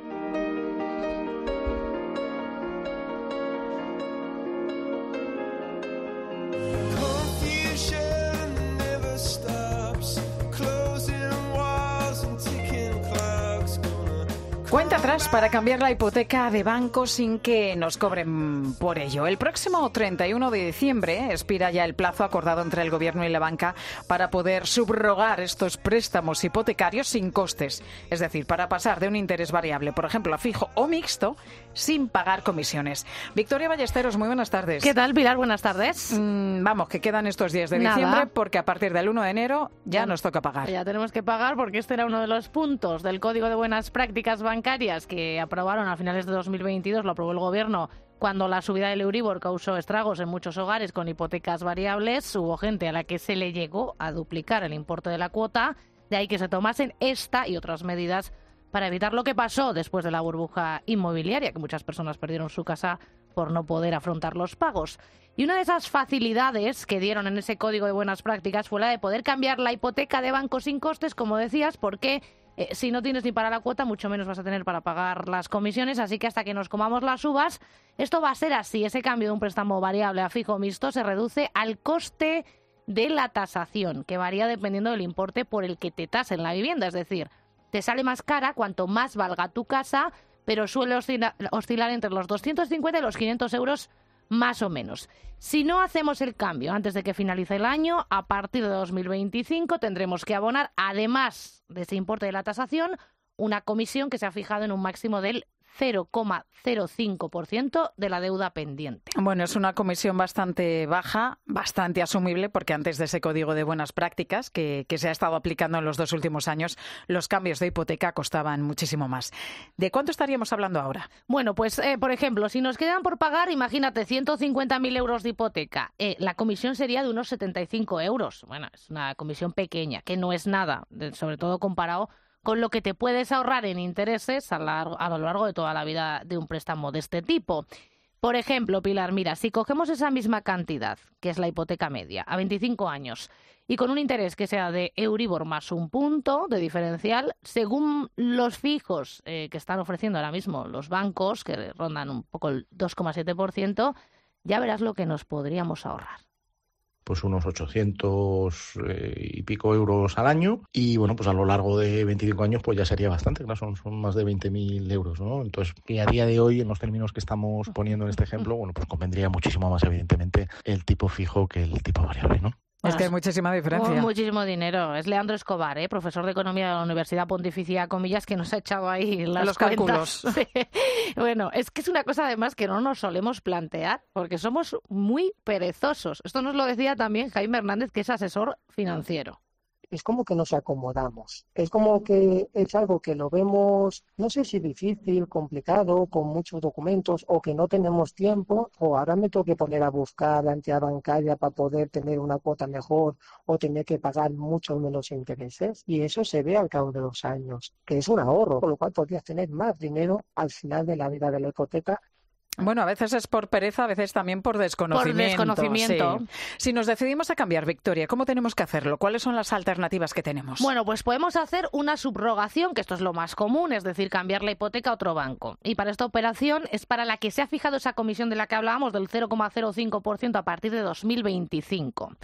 Cuenta atrás para cambiar la hipoteca de banco sin que nos cobren por ello. El próximo treinta y uno de diciembre expira ya el plazo acordado entre el Gobierno y la banca para poder subrogar estos préstamos hipotecarios sin costes. Es decir, para pasar de un interés variable, por ejemplo, a fijo o mixto, sin pagar comisiones. Victoria Ballesteros, muy buenas tardes. ¿Qué tal, Pilar? Buenas tardes. Mm, vamos, que quedan estos días de Nada. diciembre porque a partir del uno de enero ya, ya nos toca pagar. Ya tenemos que pagar porque este era uno de los puntos del Código de Buenas Prácticas Bancarias que aprobaron a finales de dos mil veintidós, lo aprobó el Gobierno cuando la subida del Euribor causó estragos en muchos hogares con hipotecas variables. Hubo gente a la que se le llegó a duplicar el importe de la cuota, de ahí que se tomasen esta y otras medidas para evitar lo que pasó después de la burbuja inmobiliaria, que muchas personas perdieron su casa por no poder afrontar los pagos. Y una de esas facilidades que dieron en ese Código de Buenas Prácticas fue la de poder cambiar la hipoteca de banco sin costes, como decías, porque Eh, si no tienes ni para la cuota, mucho menos vas a tener para pagar las comisiones, así que hasta que nos comamos las uvas, esto va a ser así. Ese cambio de un préstamo variable a fijo mixto se reduce al coste de la tasación, que varía dependiendo del importe por el que te tasen la vivienda. Es decir, te sale más cara cuanto más valga tu casa, pero suele oscilar, oscilar entre los doscientos cincuenta y los quinientos euros más o menos. Si no hacemos el cambio antes de que finalice el año, a partir de dos mil veinticinco tendremos que abonar, además de ese importe de la tasación, una comisión que se ha fijado en un máximo del cero coma cero cinco por ciento de la deuda pendiente. Bueno, es una comisión bastante baja, bastante asumible, porque antes de ese Código de Buenas Prácticas que, que se ha estado aplicando en los dos últimos años, los cambios de hipoteca costaban muchísimo más. ¿De cuánto estaríamos hablando ahora? Bueno, pues, eh, por ejemplo, si nos quedan por pagar, imagínate, ciento cincuenta mil euros de hipoteca, eh, la comisión sería de unos setenta y cinco euros. Bueno, es una comisión pequeña, que no es nada, sobre todo comparado con lo que te puedes ahorrar en intereses a, largo, a lo largo de toda la vida de un préstamo de este tipo. Por ejemplo, Pilar, mira, si cogemos esa misma cantidad, que es la hipoteca media, a veinticinco años, y con un interés que sea de Euribor más un punto de diferencial, según los fijos eh, que están ofreciendo ahora mismo los bancos, que rondan un poco el dos coma siete por ciento, ya verás lo que nos podríamos ahorrar. Pues unos ochocientos eh, y pico euros al año, y bueno, pues a lo largo de veinticinco años pues ya sería bastante, claro, son, son más de veinte mil euros, ¿no? Entonces, que a día de hoy, en los términos que estamos poniendo en este ejemplo, bueno, pues convendría muchísimo más, evidentemente, el tipo fijo que el tipo variable, ¿no? Es que hay muchísima diferencia. Muchísimo dinero. Es Leandro Escobar, ¿eh? Profesor de Economía de la Universidad Pontificia Comillas, que nos ha echado ahí las los cuentas. cálculos. Sí. Bueno, es que es una cosa además que no nos solemos plantear, porque somos muy perezosos. Esto nos lo decía también Jaime Hernández, que es asesor financiero. Es como que nos acomodamos, es como que es algo que lo vemos, no sé si difícil, complicado, con muchos documentos, o que no tenemos tiempo, o ahora me tengo que poner a buscar la entidad bancaria para poder tener una cuota mejor, o tener que pagar mucho menos intereses, y eso se ve al cabo de los años, que es un ahorro, con lo cual podrías tener más dinero al final de la vida de la hipoteca. Bueno, a veces es por pereza, a veces también por desconocimiento. Por desconocimiento. Sí. Si nos decidimos a cambiar, Victoria, ¿cómo tenemos que hacerlo? ¿Cuáles son las alternativas que tenemos? Bueno, pues podemos hacer una subrogación, que esto es lo más común, es decir, cambiar la hipoteca a otro banco. Y para esta operación es para la que se ha fijado esa comisión de la que hablábamos del cero coma cero cinco por ciento a partir de dos mil veinticinco.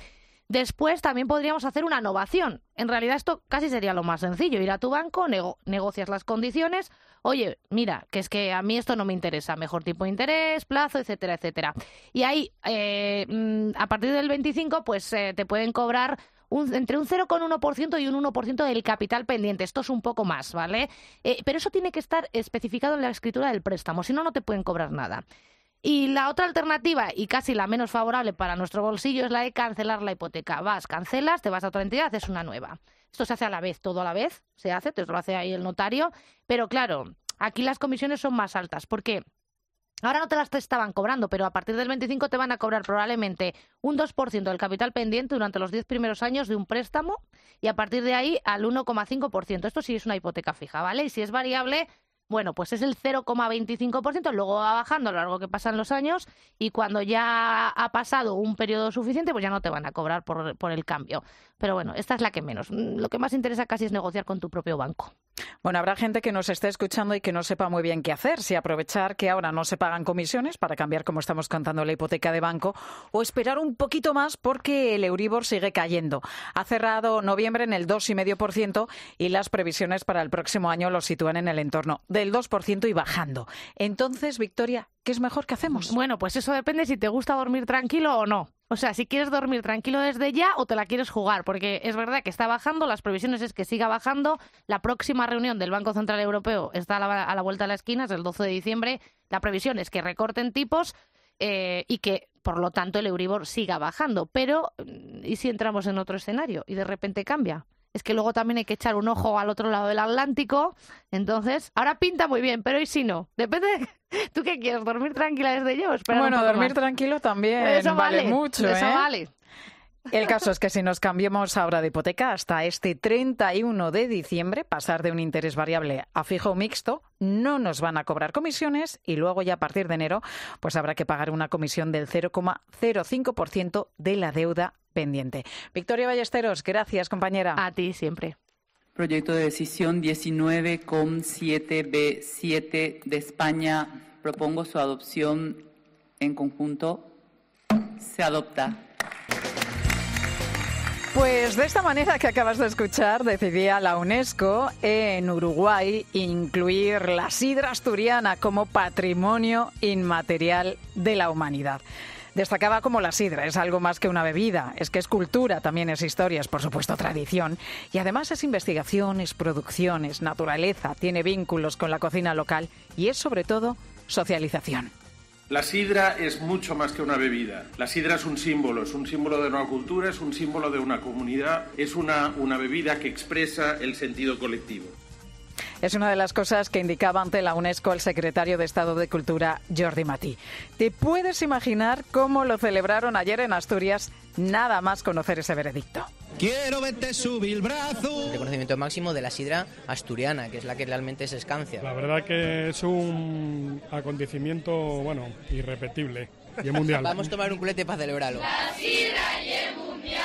Después también podríamos hacer una novación. En realidad esto casi sería lo más sencillo. Ir a tu banco, nego- negocias las condiciones. Oye, mira, que es que a mí esto no me interesa. Mejor tipo de interés, plazo, etcétera, etcétera. Y ahí, eh, a partir del veinticinco, pues eh, te pueden cobrar un, entre un cero coma uno por ciento y un uno por ciento del capital pendiente. Esto es un poco más, ¿vale? Eh, pero eso tiene que estar especificado en la escritura del préstamo. Si no, no te pueden cobrar nada. Y la otra alternativa, y casi la menos favorable para nuestro bolsillo, es la de cancelar la hipoteca. Vas, cancelas, te vas a otra entidad, haces una nueva. Esto se hace a la vez, todo a la vez, se hace, te lo hace ahí el notario. Pero claro, aquí las comisiones son más altas, porque ahora no te las estaban cobrando, pero a partir del veinticinco te van a cobrar probablemente un dos por ciento del capital pendiente durante los diez primeros años de un préstamo y a partir de ahí al uno coma cinco por ciento. Esto sí es una hipoteca fija, ¿vale? Y si es variable, bueno, pues es el cero coma veinticinco por ciento, luego va bajando a lo largo que pasan los años y cuando ya ha pasado un periodo suficiente, pues ya no te van a cobrar por, por el cambio. Pero bueno, esta es la que menos. Lo que más interesa casi es negociar con tu propio banco. Bueno, habrá gente que nos esté escuchando y que no sepa muy bien qué hacer, si aprovechar que ahora no se pagan comisiones para cambiar, como estamos contando, la hipoteca de banco, o esperar un poquito más porque el Euribor sigue cayendo. Ha cerrado noviembre en el dos coma cinco por ciento y las previsiones para el próximo año lo sitúan en el entorno del dos por ciento y bajando. Entonces, Victoria, ¿qué es mejor que hacemos? Bueno, pues eso depende si te gusta dormir tranquilo o no. O sea, si quieres dormir tranquilo desde ya o te la quieres jugar, porque es verdad que está bajando, las previsiones es que siga bajando. La próxima reunión del Banco Central Europeo está a la, a la vuelta de la esquina, es el doce de diciembre. La previsión es que recorten tipos eh, y que, por lo tanto, el Euribor siga bajando. Pero, ¿y si entramos en otro escenario y de repente cambia? Es que luego también hay que echar un ojo al otro lado del Atlántico. Entonces, ahora pinta muy bien, pero ¿y si no? Depende de... ¿Tú qué quieres? ¿Dormir tranquila desde yo? Bueno, dormir más? tranquilo también eso vale, vale mucho, eso ¿eh? vale. El caso es que si nos cambiamos ahora de hipoteca hasta este treinta y uno de diciembre, pasar de un interés variable a fijo mixto, no nos van a cobrar comisiones y luego ya a partir de enero pues habrá que pagar una comisión del cero coma cero cinco por ciento de la deuda pendiente. Victoria Ballesteros, gracias, compañera. A ti siempre. Proyecto de decisión diecinueve coma siete B siete de España. Propongo su adopción en conjunto. Se adopta. Pues de esta manera que acabas de escuchar, decidía la UNESCO en Uruguay incluir la sidra asturiana como patrimonio inmaterial de la humanidad. Destacaba como la sidra es algo más que una bebida, es que es cultura, también es historia, es por supuesto tradición y además es investigación, es producción, es naturaleza, tiene vínculos con la cocina local y es sobre todo socialización. La sidra es mucho más que una bebida. La sidra es un símbolo, es un símbolo de una cultura, es un símbolo de una comunidad, es una, una bebida que expresa el sentido colectivo. Es una de las cosas que indicaba ante la UNESCO el secretario de Estado de Cultura, Jordi Matí. ¿Te puedes imaginar cómo lo celebraron ayer en Asturias? Nada más conocer ese veredicto. Quiero verte subir el brazo. El reconocimiento máximo de la sidra asturiana, que es la que realmente se escancia. La verdad que es un acontecimiento, bueno, irrepetible y es mundial. Vamos a tomar un culete para celebrarlo. La sidra y es mundial.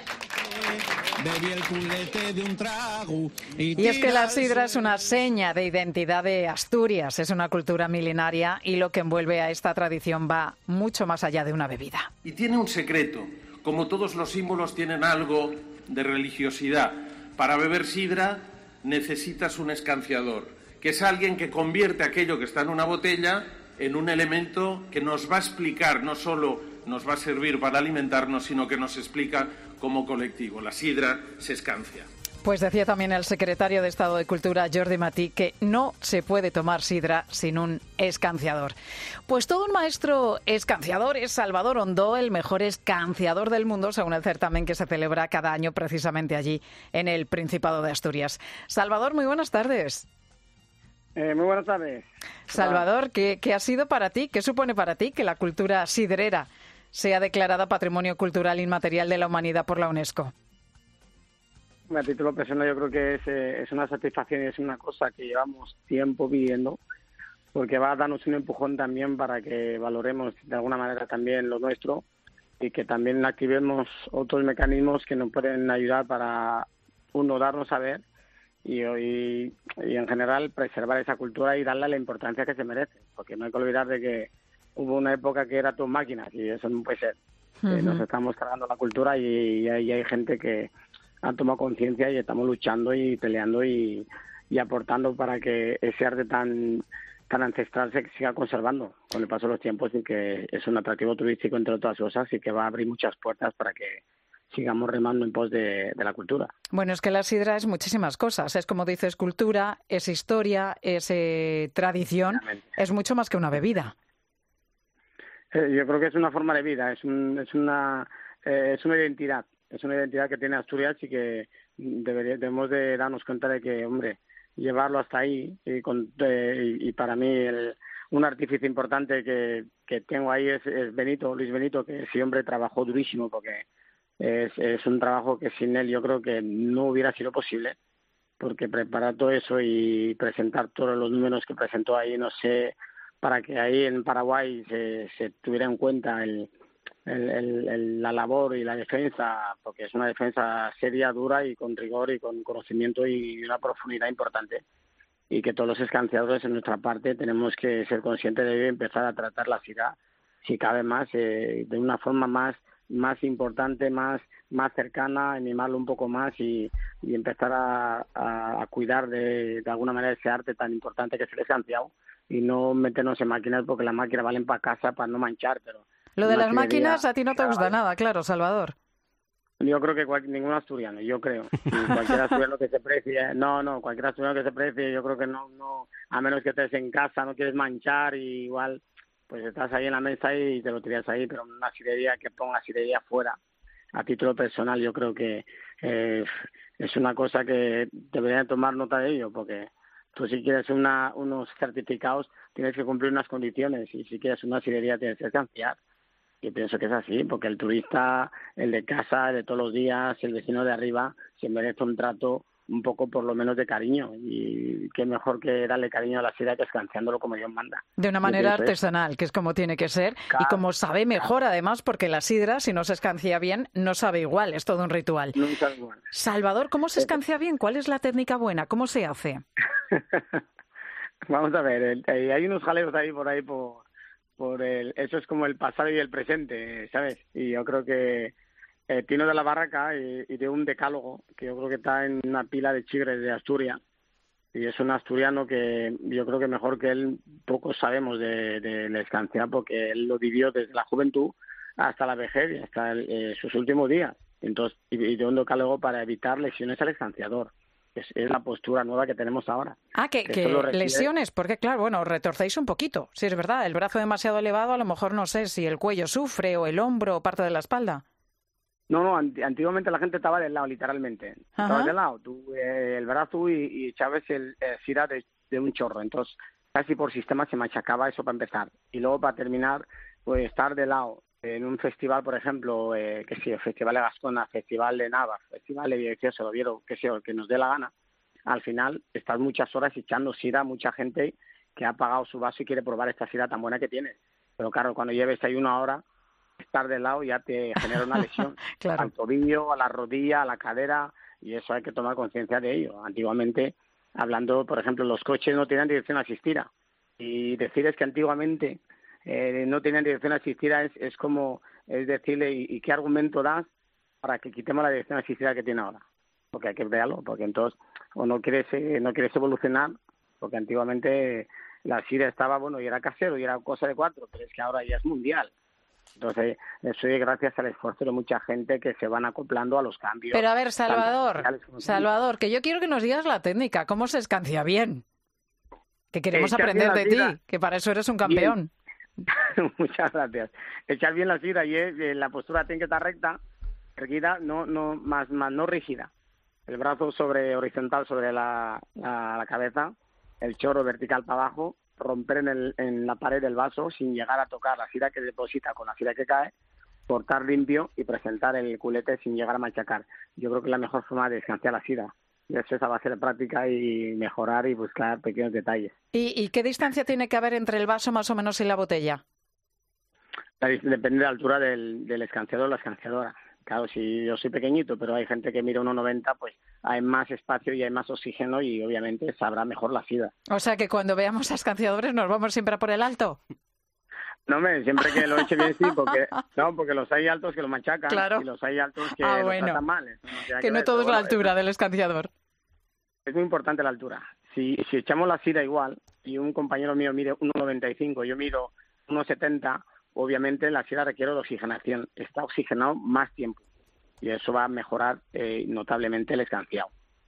Bebí el culete de un trago. Y, y es que la sidra es una seña de identidad de Asturias, es una cultura milenaria y lo que envuelve a esta tradición va mucho más allá de una bebida. Y tiene un secreto. Como todos los símbolos tienen algo de religiosidad. Para beber sidra necesitas un escanciador, que es alguien que convierte aquello que está en una botella en un elemento que nos va a explicar, no solo nos va a servir para alimentarnos, sino que nos explica como colectivo. La sidra se escancia. Pues decía también el secretario de Estado de Cultura, Jordi Matí, que no se puede tomar sidra sin un escanciador. Pues todo un maestro escanciador es Salvador Ondó, el mejor escanciador del mundo, según el certamen que se celebra cada año precisamente allí, en el Principado de Asturias. Salvador, muy buenas tardes. Eh, muy buenas tardes. Salvador, ¿qué, ¿qué ha sido para ti, qué supone para ti que la cultura sidrera sea declarada Patrimonio Cultural Inmaterial de la Humanidad por la UNESCO? A título personal yo creo que es, eh, es una satisfacción y es una cosa que llevamos tiempo pidiendo, porque va a darnos un empujón también para que valoremos de alguna manera también lo nuestro y que también activemos otros mecanismos que nos pueden ayudar para, uno, darnos a ver y, y, y en general preservar esa cultura y darle la importancia que se merece, porque no hay que olvidar de que hubo una época que era todo máquinas y eso no puede ser. Uh-huh. Eh, nos Ujú. estamos cargando la cultura y, y hay, y hay gente que ha tomado conciencia y estamos luchando y peleando y, y aportando para que ese arte tan tan ancestral se siga conservando con el paso de los tiempos y que es un atractivo turístico entre otras cosas y que va a abrir muchas puertas para que sigamos remando en pos de, de la cultura. Bueno, es que la sidra es muchísimas cosas. Es, como dices, cultura, es historia, es eh, tradición, es mucho más que una bebida. Eh, yo creo que es una forma de vida, es, un, es, una, eh, es una identidad, es una identidad que tiene Asturias y que debería, debemos de darnos cuenta de que, hombre, llevarlo hasta ahí y, con, eh, y, y para mí el, un artífice importante que, que tengo ahí es, es Benito, Luis Benito, que ese hombre trabajó durísimo porque es, es un trabajo que sin él yo creo que no hubiera sido posible, porque preparar todo eso y presentar todos los números que presentó ahí, no sé, para que ahí en Paraguay se, se tuviera en cuenta el, el, el, el, la labor y la defensa, porque es una defensa seria, dura y con rigor y con conocimiento y una profundidad importante. Y que todos los escanciadores en nuestra parte tenemos que ser conscientes de empezar a tratar la sidra, si cabe más, eh, de una forma más más importante, más más cercana, mimarlo un poco más y, y empezar a, a, a cuidar de, de alguna manera ese arte tan importante que es el escanciado y no meternos en máquinas porque las máquinas valen para casa para no manchar, pero lo de las máquinas a ti no te gusta nada, claro, Salvador. Yo creo que cual, ningún asturiano, yo creo. Y cualquier asturiano que se precie, no, no, cualquier asturiano que se precie, yo creo que no, no, a menos que estés en casa, no quieres manchar y igual, pues estás ahí en la mesa y te lo tiras ahí, pero una sidrería que ponga sidrería fuera, a título personal, yo creo que eh, es una cosa que deberían tomar nota de ello, porque tú si quieres una, unos certificados tienes que cumplir unas condiciones y si quieres una sidrería tienes que escanciar. Yo pienso que es así, porque el turista, el de casa, el de todos los días, el vecino de arriba, se merece un trato un poco por lo menos de cariño. Y qué mejor que darle cariño a la sidra que escanciándolo como Dios manda. De una manera artesanal, eso. Que es como tiene que ser. Claro, y como sabe mejor, claro. Además, porque la sidra, si no se escancia bien, no sabe igual, es todo un ritual. No sabe igual. Salvador, ¿cómo se escancia bien? ¿Cuál es la técnica buena? ¿Cómo se hace? Vamos a ver, hay unos jaleos ahí por ahí por... por el eso es como el pasado y el presente, ¿sabes? Y yo creo que eh, Tino de la Barraca y, y de un decálogo que yo creo que está en una pila de chigres de Asturias y es un asturiano que yo creo que mejor que él poco sabemos de, de la escanciar porque él lo vivió desde la juventud hasta la vejez y hasta el, eh, sus últimos días. Entonces, y, y de un decálogo para evitar lesiones al escanciador. Es, es la postura nueva que tenemos ahora. Ah, que, que, que lesiones, porque claro, bueno, retorcéis un poquito, si es verdad, el brazo demasiado elevado, a lo mejor no sé si el cuello sufre o el hombro o parte de la espalda. No, no, antiguamente la gente estaba del lado, literalmente. Ajá. Estaba del lado, tú, eh, el brazo y, y echabas el eh, sidra de, de un chorro, entonces casi por sistema se machacaba eso para empezar. Y luego para terminar, pues estar de lado en un festival, por ejemplo, eh, que sea Festival de Gascona, Festival de Navas, Festival de Villaviciosa, Oviedo, que sea, que nos dé la gana, al final estás muchas horas echando sidra, mucha gente que ha pagado su vaso y quiere probar esta sidra tan buena que tiene. Pero claro, cuando lleves ahí una hora, estar de lado ya te genera una lesión, claro. Al tobillo, a la rodilla, a la cadera, y eso hay que tomar conciencia de ello. Antiguamente, hablando, por ejemplo, los coches no tenían dirección asistida, y decir es que antiguamente Eh, no tenían dirección asistida es, es como es decirle y, y qué argumento das para que quitemos la dirección asistida que tiene ahora, porque hay que verlo, porque entonces o no quieres eh, no quieres evolucionar, porque antiguamente la sidra estaba bueno y era casero y era cosa de cuatro, pero es que ahora ya es mundial. Entonces eso es gracias al esfuerzo de mucha gente que se van acoplando a los cambios. Pero a ver, Salvador, Salvador, que yo quiero que nos digas la técnica, cómo se escancia bien, que queremos Echar aprender de sidra. ti, que para eso eres un campeón. Bien. Muchas gracias. Echar bien la sidra y eh, la postura tiene que estar recta, erguida, no, no, más, más no rígida. El brazo sobre horizontal sobre la, la, la cabeza, el chorro vertical para abajo, romper en, el, en la pared del vaso sin llegar a tocar la sidra que deposita con la sidra que cae, cortar limpio y presentar el culete sin llegar a machacar. Yo creo que es la mejor forma de escanciar la sidra. Y eso es a base de práctica y mejorar y buscar pequeños detalles. ¿Y, ¿Y qué distancia tiene que haber entre el vaso más o menos y la botella? La, depende de la altura del, del escanciador o la escanciadora. Claro, si yo soy pequeñito, pero hay gente que mira uno noventa, pues hay más espacio y hay más oxígeno y obviamente sabrá mejor la sidra. O sea que cuando veamos a escanciadores nos vamos siempre a por el alto. No, me siempre que lo eche bien sí, porque no, porque los hay altos que lo machacan claro. y los hay altos que ah, lo bueno. tratan mal. ¿eh? Que, que no ver, todo es la bueno, altura es, del escanciador. Es muy importante la altura. Si, si echamos la sidra igual y un compañero mío mide uno noventa y cinco, yo mido uno setenta, obviamente la sidra requiere de oxigenación. Está oxigenado más tiempo y eso va a mejorar eh, notablemente el escanciado.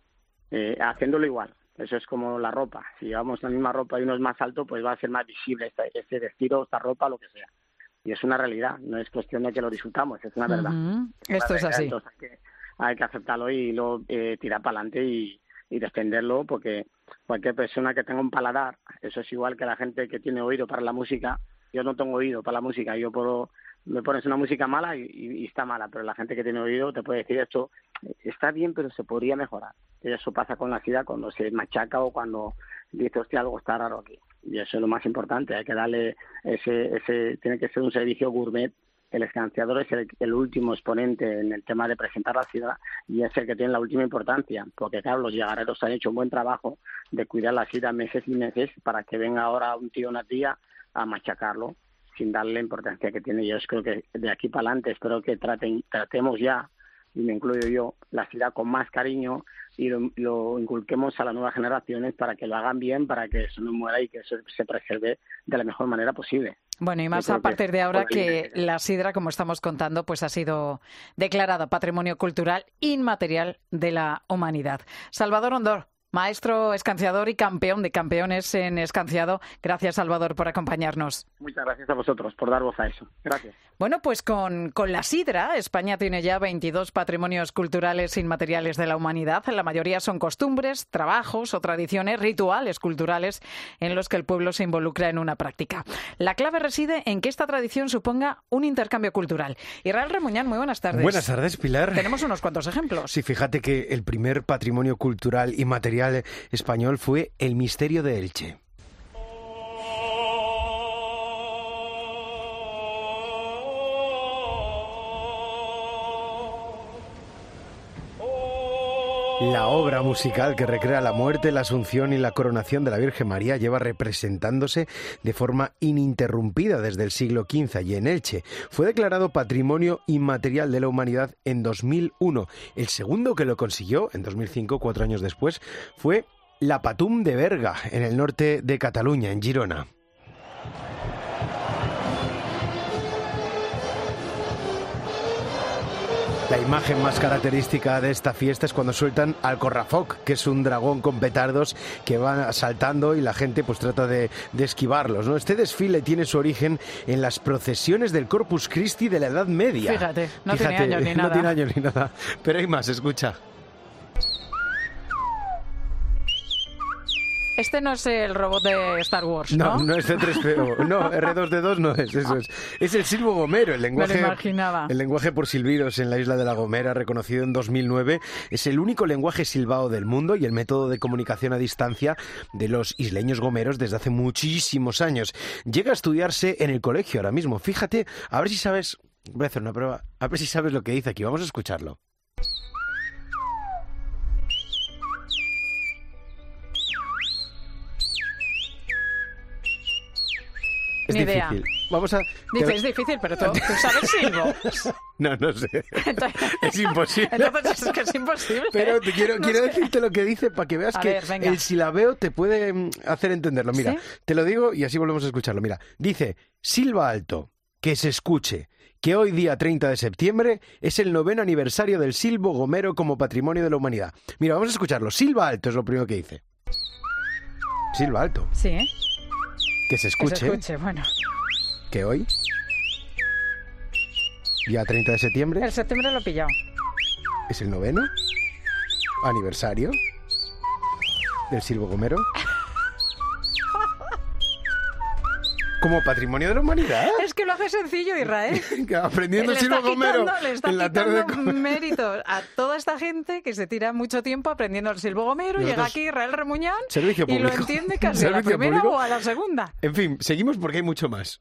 Eh, haciéndolo igual. Eso es como la ropa. Si llevamos la misma ropa y uno es más alto, pues va a ser más visible ese, ese vestido, esta ropa, lo que sea. Y es una realidad, no es cuestión de que lo disfrutamos, es una verdad. Uh-huh. Es Esto una es realidad. así. Entonces hay que, hay que aceptarlo y luego eh, tirar para adelante y, y defenderlo, porque cualquier persona que tenga un paladar, eso es igual que la gente que tiene oído para la música. Yo no tengo oído para la música, yo puedo, me pones una música mala y, y, y está mala, pero la gente que tiene oído te puede decir esto está bien, pero se podría mejorar. Y eso pasa con la sidra cuando se machaca o cuando dice, hostia, algo está raro aquí. Y eso es lo más importante, hay que darle ese, ese tiene que ser un servicio gourmet. El escanciador es el, el último exponente en el tema de presentar la sidra y es el que tiene la última importancia, porque claro, los llagareros han hecho un buen trabajo de cuidar la sidra meses y meses para que venga ahora un tío o una tía a machacarlo sin darle la importancia que tiene. Yo creo que de aquí para adelante espero que traten, tratemos ya, y me incluyo yo, la sidra con más cariño y lo, lo inculquemos a las nuevas generaciones para que lo hagan bien, para que eso no muera y que eso se preserve de la mejor manera posible. Bueno, y más a partir de ahora que la sidra, como estamos contando, pues ha sido declarada Patrimonio Cultural Inmaterial de la Humanidad. Salvador Ondor, maestro escanciador y campeón de campeones en escanciado. Gracias, Salvador, por acompañarnos. Muchas gracias a vosotros por dar voz a eso. Gracias. Bueno, pues con, con la sidra, España tiene ya veintidós patrimonios culturales inmateriales de la humanidad. La mayoría son costumbres, trabajos o tradiciones, rituales culturales en los que el pueblo se involucra en una práctica. La clave reside en que esta tradición suponga un intercambio cultural. Israel Remuñán, muy buenas tardes. Buenas tardes, Pilar. Tenemos unos cuantos ejemplos. Sí, fíjate que el primer patrimonio cultural inmaterial español fue el Misterio de Elche. La obra musical que recrea la muerte, la asunción y la coronación de la Virgen María lleva representándose de forma ininterrumpida desde el siglo quince allí en Elche. Fue declarado Patrimonio Inmaterial de la Humanidad en dos mil uno. El segundo que lo consiguió, en dos mil cinco, cuatro años después, fue la Patum de Berga, en el norte de Cataluña, en Girona. La imagen más característica de esta fiesta es cuando sueltan al corrafoc, que es un dragón con petardos que van saltando y la gente pues trata de, de esquivarlos, ¿no? Este desfile tiene su origen en las procesiones del Corpus Christi de la Edad Media. Fíjate, no Fíjate, tiene años ni nada. No tiene años ni nada. Pero hay más, escucha. Este no es el robot de Star Wars, ¿no? No, no es C tres P O. No, R dos D dos no es, eso es. Es el silbo gomero, el lenguaje, Me lo imaginaba. El lenguaje por silbidos en la isla de La Gomera, reconocido en dos mil nueve. Es el único lenguaje silbado del mundo y el método de comunicación a distancia de los isleños gomeros desde hace muchísimos años. Llega a estudiarse en el colegio ahora mismo. Fíjate, a ver si sabes... Voy a hacer una prueba. A ver si sabes lo que dice aquí. Vamos a escucharlo. Es Ni difícil. idea. Vamos a... Dice, es difícil, pero tú, tú sabes silbo. No, no sé. Entonces, es imposible. Entonces es que es imposible. Pero te quiero, No quiero sé. decirte lo que dice para que veas A que ver, venga. el silabeo te puede mm, hacer entenderlo. Mira, ¿Sí? te lo digo y así volvemos a escucharlo. Mira, dice, silba alto, que se escuche, que hoy día treinta de septiembre es el noveno aniversario del silbo gomero como patrimonio de la humanidad. Mira, vamos a escucharlo. Silba alto es lo primero que dice. Silba alto. Sí, ¿eh? Que se escuche. Que se escuche, bueno. Que hoy, día treinta de septiembre, El septiembre lo he pillado. es el noveno aniversario del silbo gomero como patrimonio de la humanidad. Es que lo hace sencillo, Israel. Aprendiendo el Le silbo está gomero quitando- le está en la tarde. quitando méritos a toda esta gente que se tira mucho tiempo aprendiendo el silbo gomero. Nosotros- Llega aquí Israel Remuñán Servicio y lo público. entiende casi a la Servicio primera público. o a la segunda. En fin, seguimos porque hay mucho más.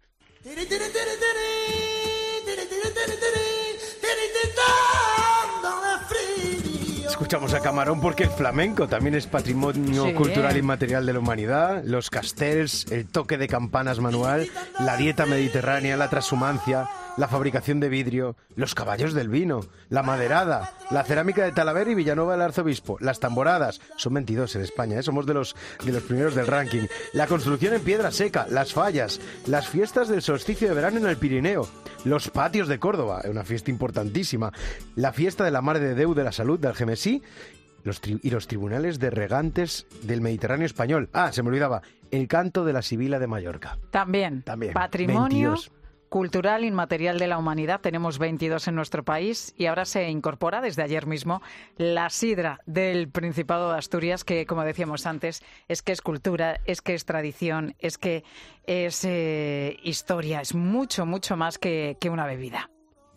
Escucha escuchamos a Camarón porque el flamenco también es patrimonio Sí. cultural inmaterial de la humanidad. Los castells, el toque de campanas manual, la dieta mediterránea, la transhumancia, la fabricación de vidrio, los caballos del vino, la maderada, la cerámica de Talavera y Villanueva del Arzobispo, las tamboradas, son veintidós en España, ¿eh? Somos de los, de los primeros del ranking, la construcción en piedra seca, las fallas, las fiestas del solsticio de verano en el Pirineo, los patios de Córdoba, una fiesta importantísima, la fiesta de la Mare de Déu de la Salud de Algemesí, los tri- y los tribunales de regantes del Mediterráneo español. Ah, se me olvidaba, el canto de la Sibila de Mallorca. También, También. patrimonio veintidós. cultural inmaterial de la humanidad. Tenemos veintidós en nuestro país y ahora se incorpora desde ayer mismo la sidra del Principado de Asturias, que, como decíamos antes, es que es cultura, es que es tradición, es que es eh, historia, es mucho, mucho más que, que una bebida.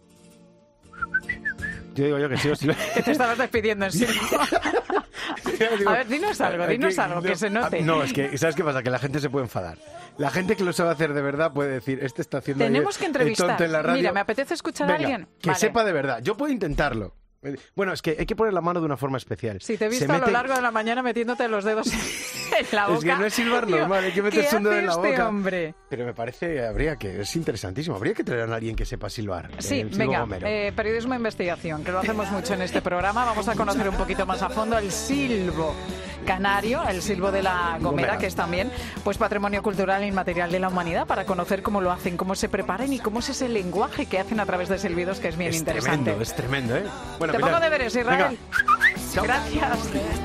Yo digo yo que sí, sí. Que te estabas despidiendo en serio. A ver, dinos algo, dinos algo, que se note. No, es que, ¿sabes qué pasa? Que la gente se puede enfadar. La gente que lo sabe hacer de verdad puede decir, este está haciendo Tenemos ahí que el entrevistar. tonto en la radio. Mira, me apetece escuchar Venga, a alguien. que Vale. sepa de verdad. Yo puedo intentarlo. Bueno, es que hay que poner la mano de una forma especial. Si te he Se visto a lo mete- largo de la mañana metiéndote los dedos en la boca. Es que no es silbar Digo, normal, hay que meterse ¿qué un dedo hace en la este boca. hombre? Pero me parece, habría que, es interesantísimo. Habría que traer a alguien que sepa silbar. Sí, el silbo venga, gomero. eh, periodismo e investigación, que lo hacemos mucho en este programa. Vamos a conocer un poquito más a fondo el silbo canario, el silbo de la gomera, Gomera. que es también pues patrimonio cultural inmaterial de la humanidad, para conocer cómo lo hacen, cómo se preparan y cómo es ese lenguaje que hacen a través de silbidos, que es bien es interesante. tremendo, es tremendo, ¿eh? Bueno, Te Pilar, pongo deberes, Israel. venga. Gracias.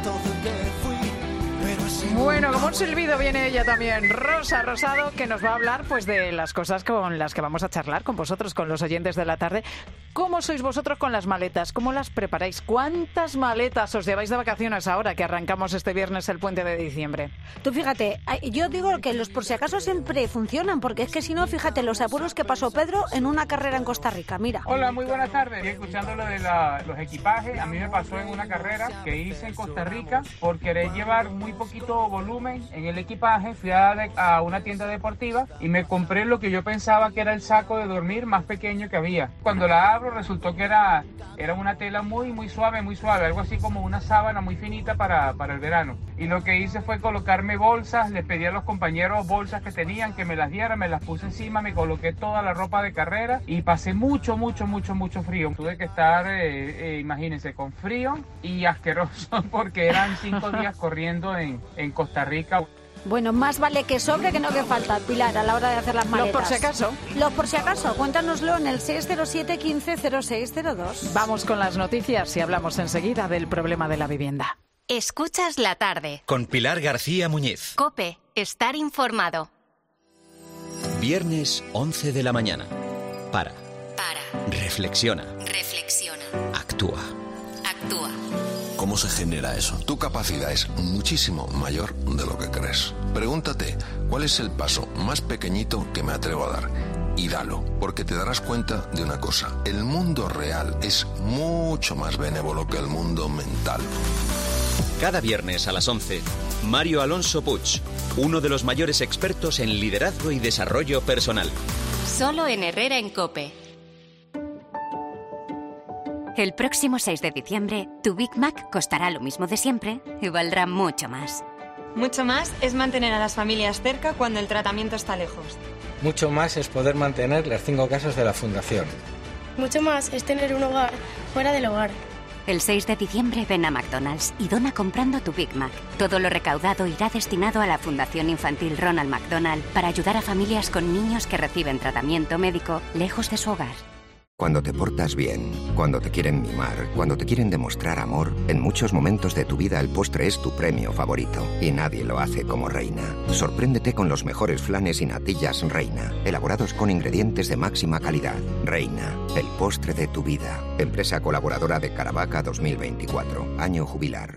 Bueno, como un silbido viene ella también, Rosa Rosado, que nos va a hablar pues de las cosas con las que vamos a charlar con vosotros, con los oyentes de la tarde. ¿Cómo sois vosotros con las maletas? ¿Cómo las preparáis? ¿Cuántas maletas os lleváis de vacaciones ahora que arrancamos este viernes el puente de diciembre? Tú fíjate, yo digo que los por si acaso siempre funcionan, porque es que si no, fíjate los apuros que pasó Pedro en una carrera en Costa Rica, mira. Hola, muy buenas tardes. Y escuchando lo de la- los equipajes, a mí me pasó en una carrera que hice en Costa Rica por querer llevar muy poquito volumen en el equipaje. Fui a, de- a una tienda deportiva y me compré lo que yo pensaba que era el saco de dormir más pequeño que había. Cuando la abro resultó que era, era una tela muy, muy suave, muy suave, algo así como una sábana muy finita para, para el verano. Y lo que hice fue colocarme bolsas, les pedí a los compañeros bolsas que tenían que me las dieran, me las puse encima, me coloqué toda la ropa de carrera y pasé mucho, mucho, mucho, mucho frío. Tuve que estar, eh, eh, imagínense, con frío y asqueroso porque eran cinco días corriendo en, en Costa Rica. Bueno, más vale que sobre que no que falta, Pilar, a la hora de hacer las Los maletas. por si acaso. Los por si acaso, cuéntanoslo en el seis cero siete, quince, cero seis cero dos. Vamos con las noticias y hablamos enseguida del problema de la vivienda. Escuchas la tarde. Con Pilar García Muñiz. COPE. Estar informado. Viernes once de la mañana. Para. Para. Reflexiona. Reflexiona. Actúa. Actúa. ¿Cómo se genera eso? Tu capacidad es muchísimo mayor de lo que crees. Pregúntate, ¿cuál es el paso más pequeñito que me atrevo a dar? Y dalo, porque te darás cuenta de una cosa. El mundo real es mucho más benévolo que el mundo mental. Cada viernes a las once, Mario Alonso Puig, uno de los mayores expertos en liderazgo y desarrollo personal. Solo en Herrera en COPE. El próximo seis de diciembre, tu Big Mac costará lo mismo de siempre y valdrá mucho más. Mucho más es mantener a las familias cerca cuando el tratamiento está lejos. Mucho más es poder mantener las cinco casas de la Fundación. Mucho más es tener un hogar fuera del hogar. El seis de diciembre ven a McDonald's y dona comprando tu Big Mac. Todo lo recaudado irá destinado a la Fundación Infantil Ronald McDonald para ayudar a familias con niños que reciben tratamiento médico lejos de su hogar. Cuando te portas bien, cuando te quieren mimar, cuando te quieren demostrar amor, en muchos momentos de tu vida el postre es tu premio favorito. Y nadie lo hace como Reina. Sorpréndete con los mejores flanes y natillas Reina, elaborados con ingredientes de máxima calidad. Reina, el postre de tu vida. Empresa colaboradora de Caravaca dos mil veinticuatro. Año jubilar.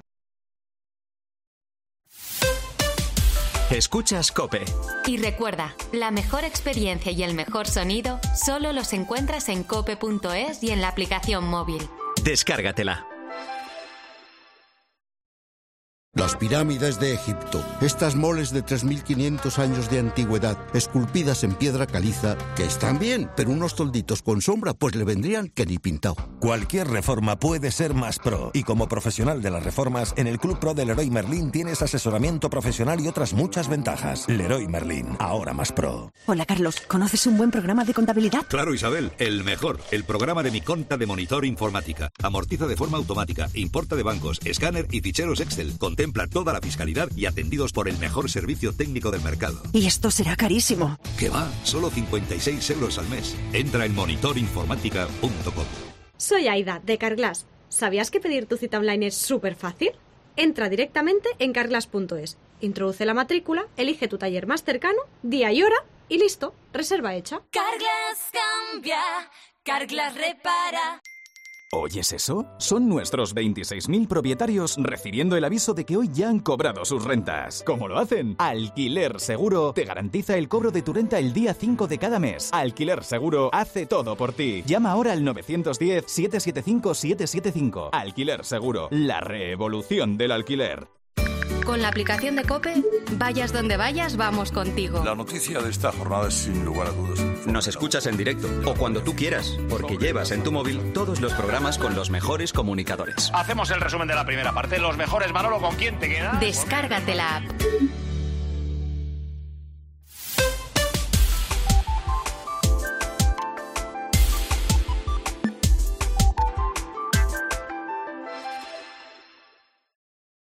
Escuchas COPE. Y recuerda, la mejor experiencia y el mejor sonido solo los encuentras en cope punto es y en la aplicación móvil. Descárgatela. Las pirámides de Egipto, estas moles de tres mil quinientos años de antigüedad, esculpidas en piedra caliza, que están bien, pero unos tolditos con sombra pues le vendrían que ni pintado. Cualquier reforma puede ser más pro, y como profesional de las reformas, en el Club Pro de Leroy Merlin tienes asesoramiento profesional y otras muchas ventajas. Leroy Merlin, ahora más pro. Hola Carlos, ¿conoces un buen programa de contabilidad? Claro Isabel, el mejor, el programa de Mi Conta de Monitor Informática. Amortiza de forma automática, importa de bancos, escáner y ficheros Excel. Contempla toda la fiscalidad y atendidos por el mejor servicio técnico del mercado. Y esto será carísimo. ¿Qué va? Solo cincuenta y seis euros al mes. Entra en monitor informática punto com. Soy Aida, de Carglass. ¿Sabías que pedir tu cita online es súper fácil? Entra directamente en carglass punto es, introduce la matrícula, elige tu taller más cercano, día y hora y listo, reserva hecha. Carglass cambia, Carglass repara. ¿Oyes eso? Son nuestros veintiséis mil propietarios recibiendo el aviso de que hoy ya han cobrado sus rentas. ¿Cómo lo hacen? Alquiler Seguro te garantiza el cobro de tu renta el día cinco de cada mes. Alquiler Seguro hace todo por ti. Llama ahora al nueve uno cero, siete siete cinco, siete siete cinco. Alquiler Seguro, la revolución del alquiler. Con la aplicación de COPE, vayas donde vayas, vamos contigo. La noticia de esta jornada es sin lugar a dudas. Nos escuchas en directo o cuando tú quieras, porque llevas en tu móvil todos los programas con los mejores comunicadores. Hacemos el resumen de la primera parte. Los mejores, Manolo, ¿con quién te quedas? Descárgate la app.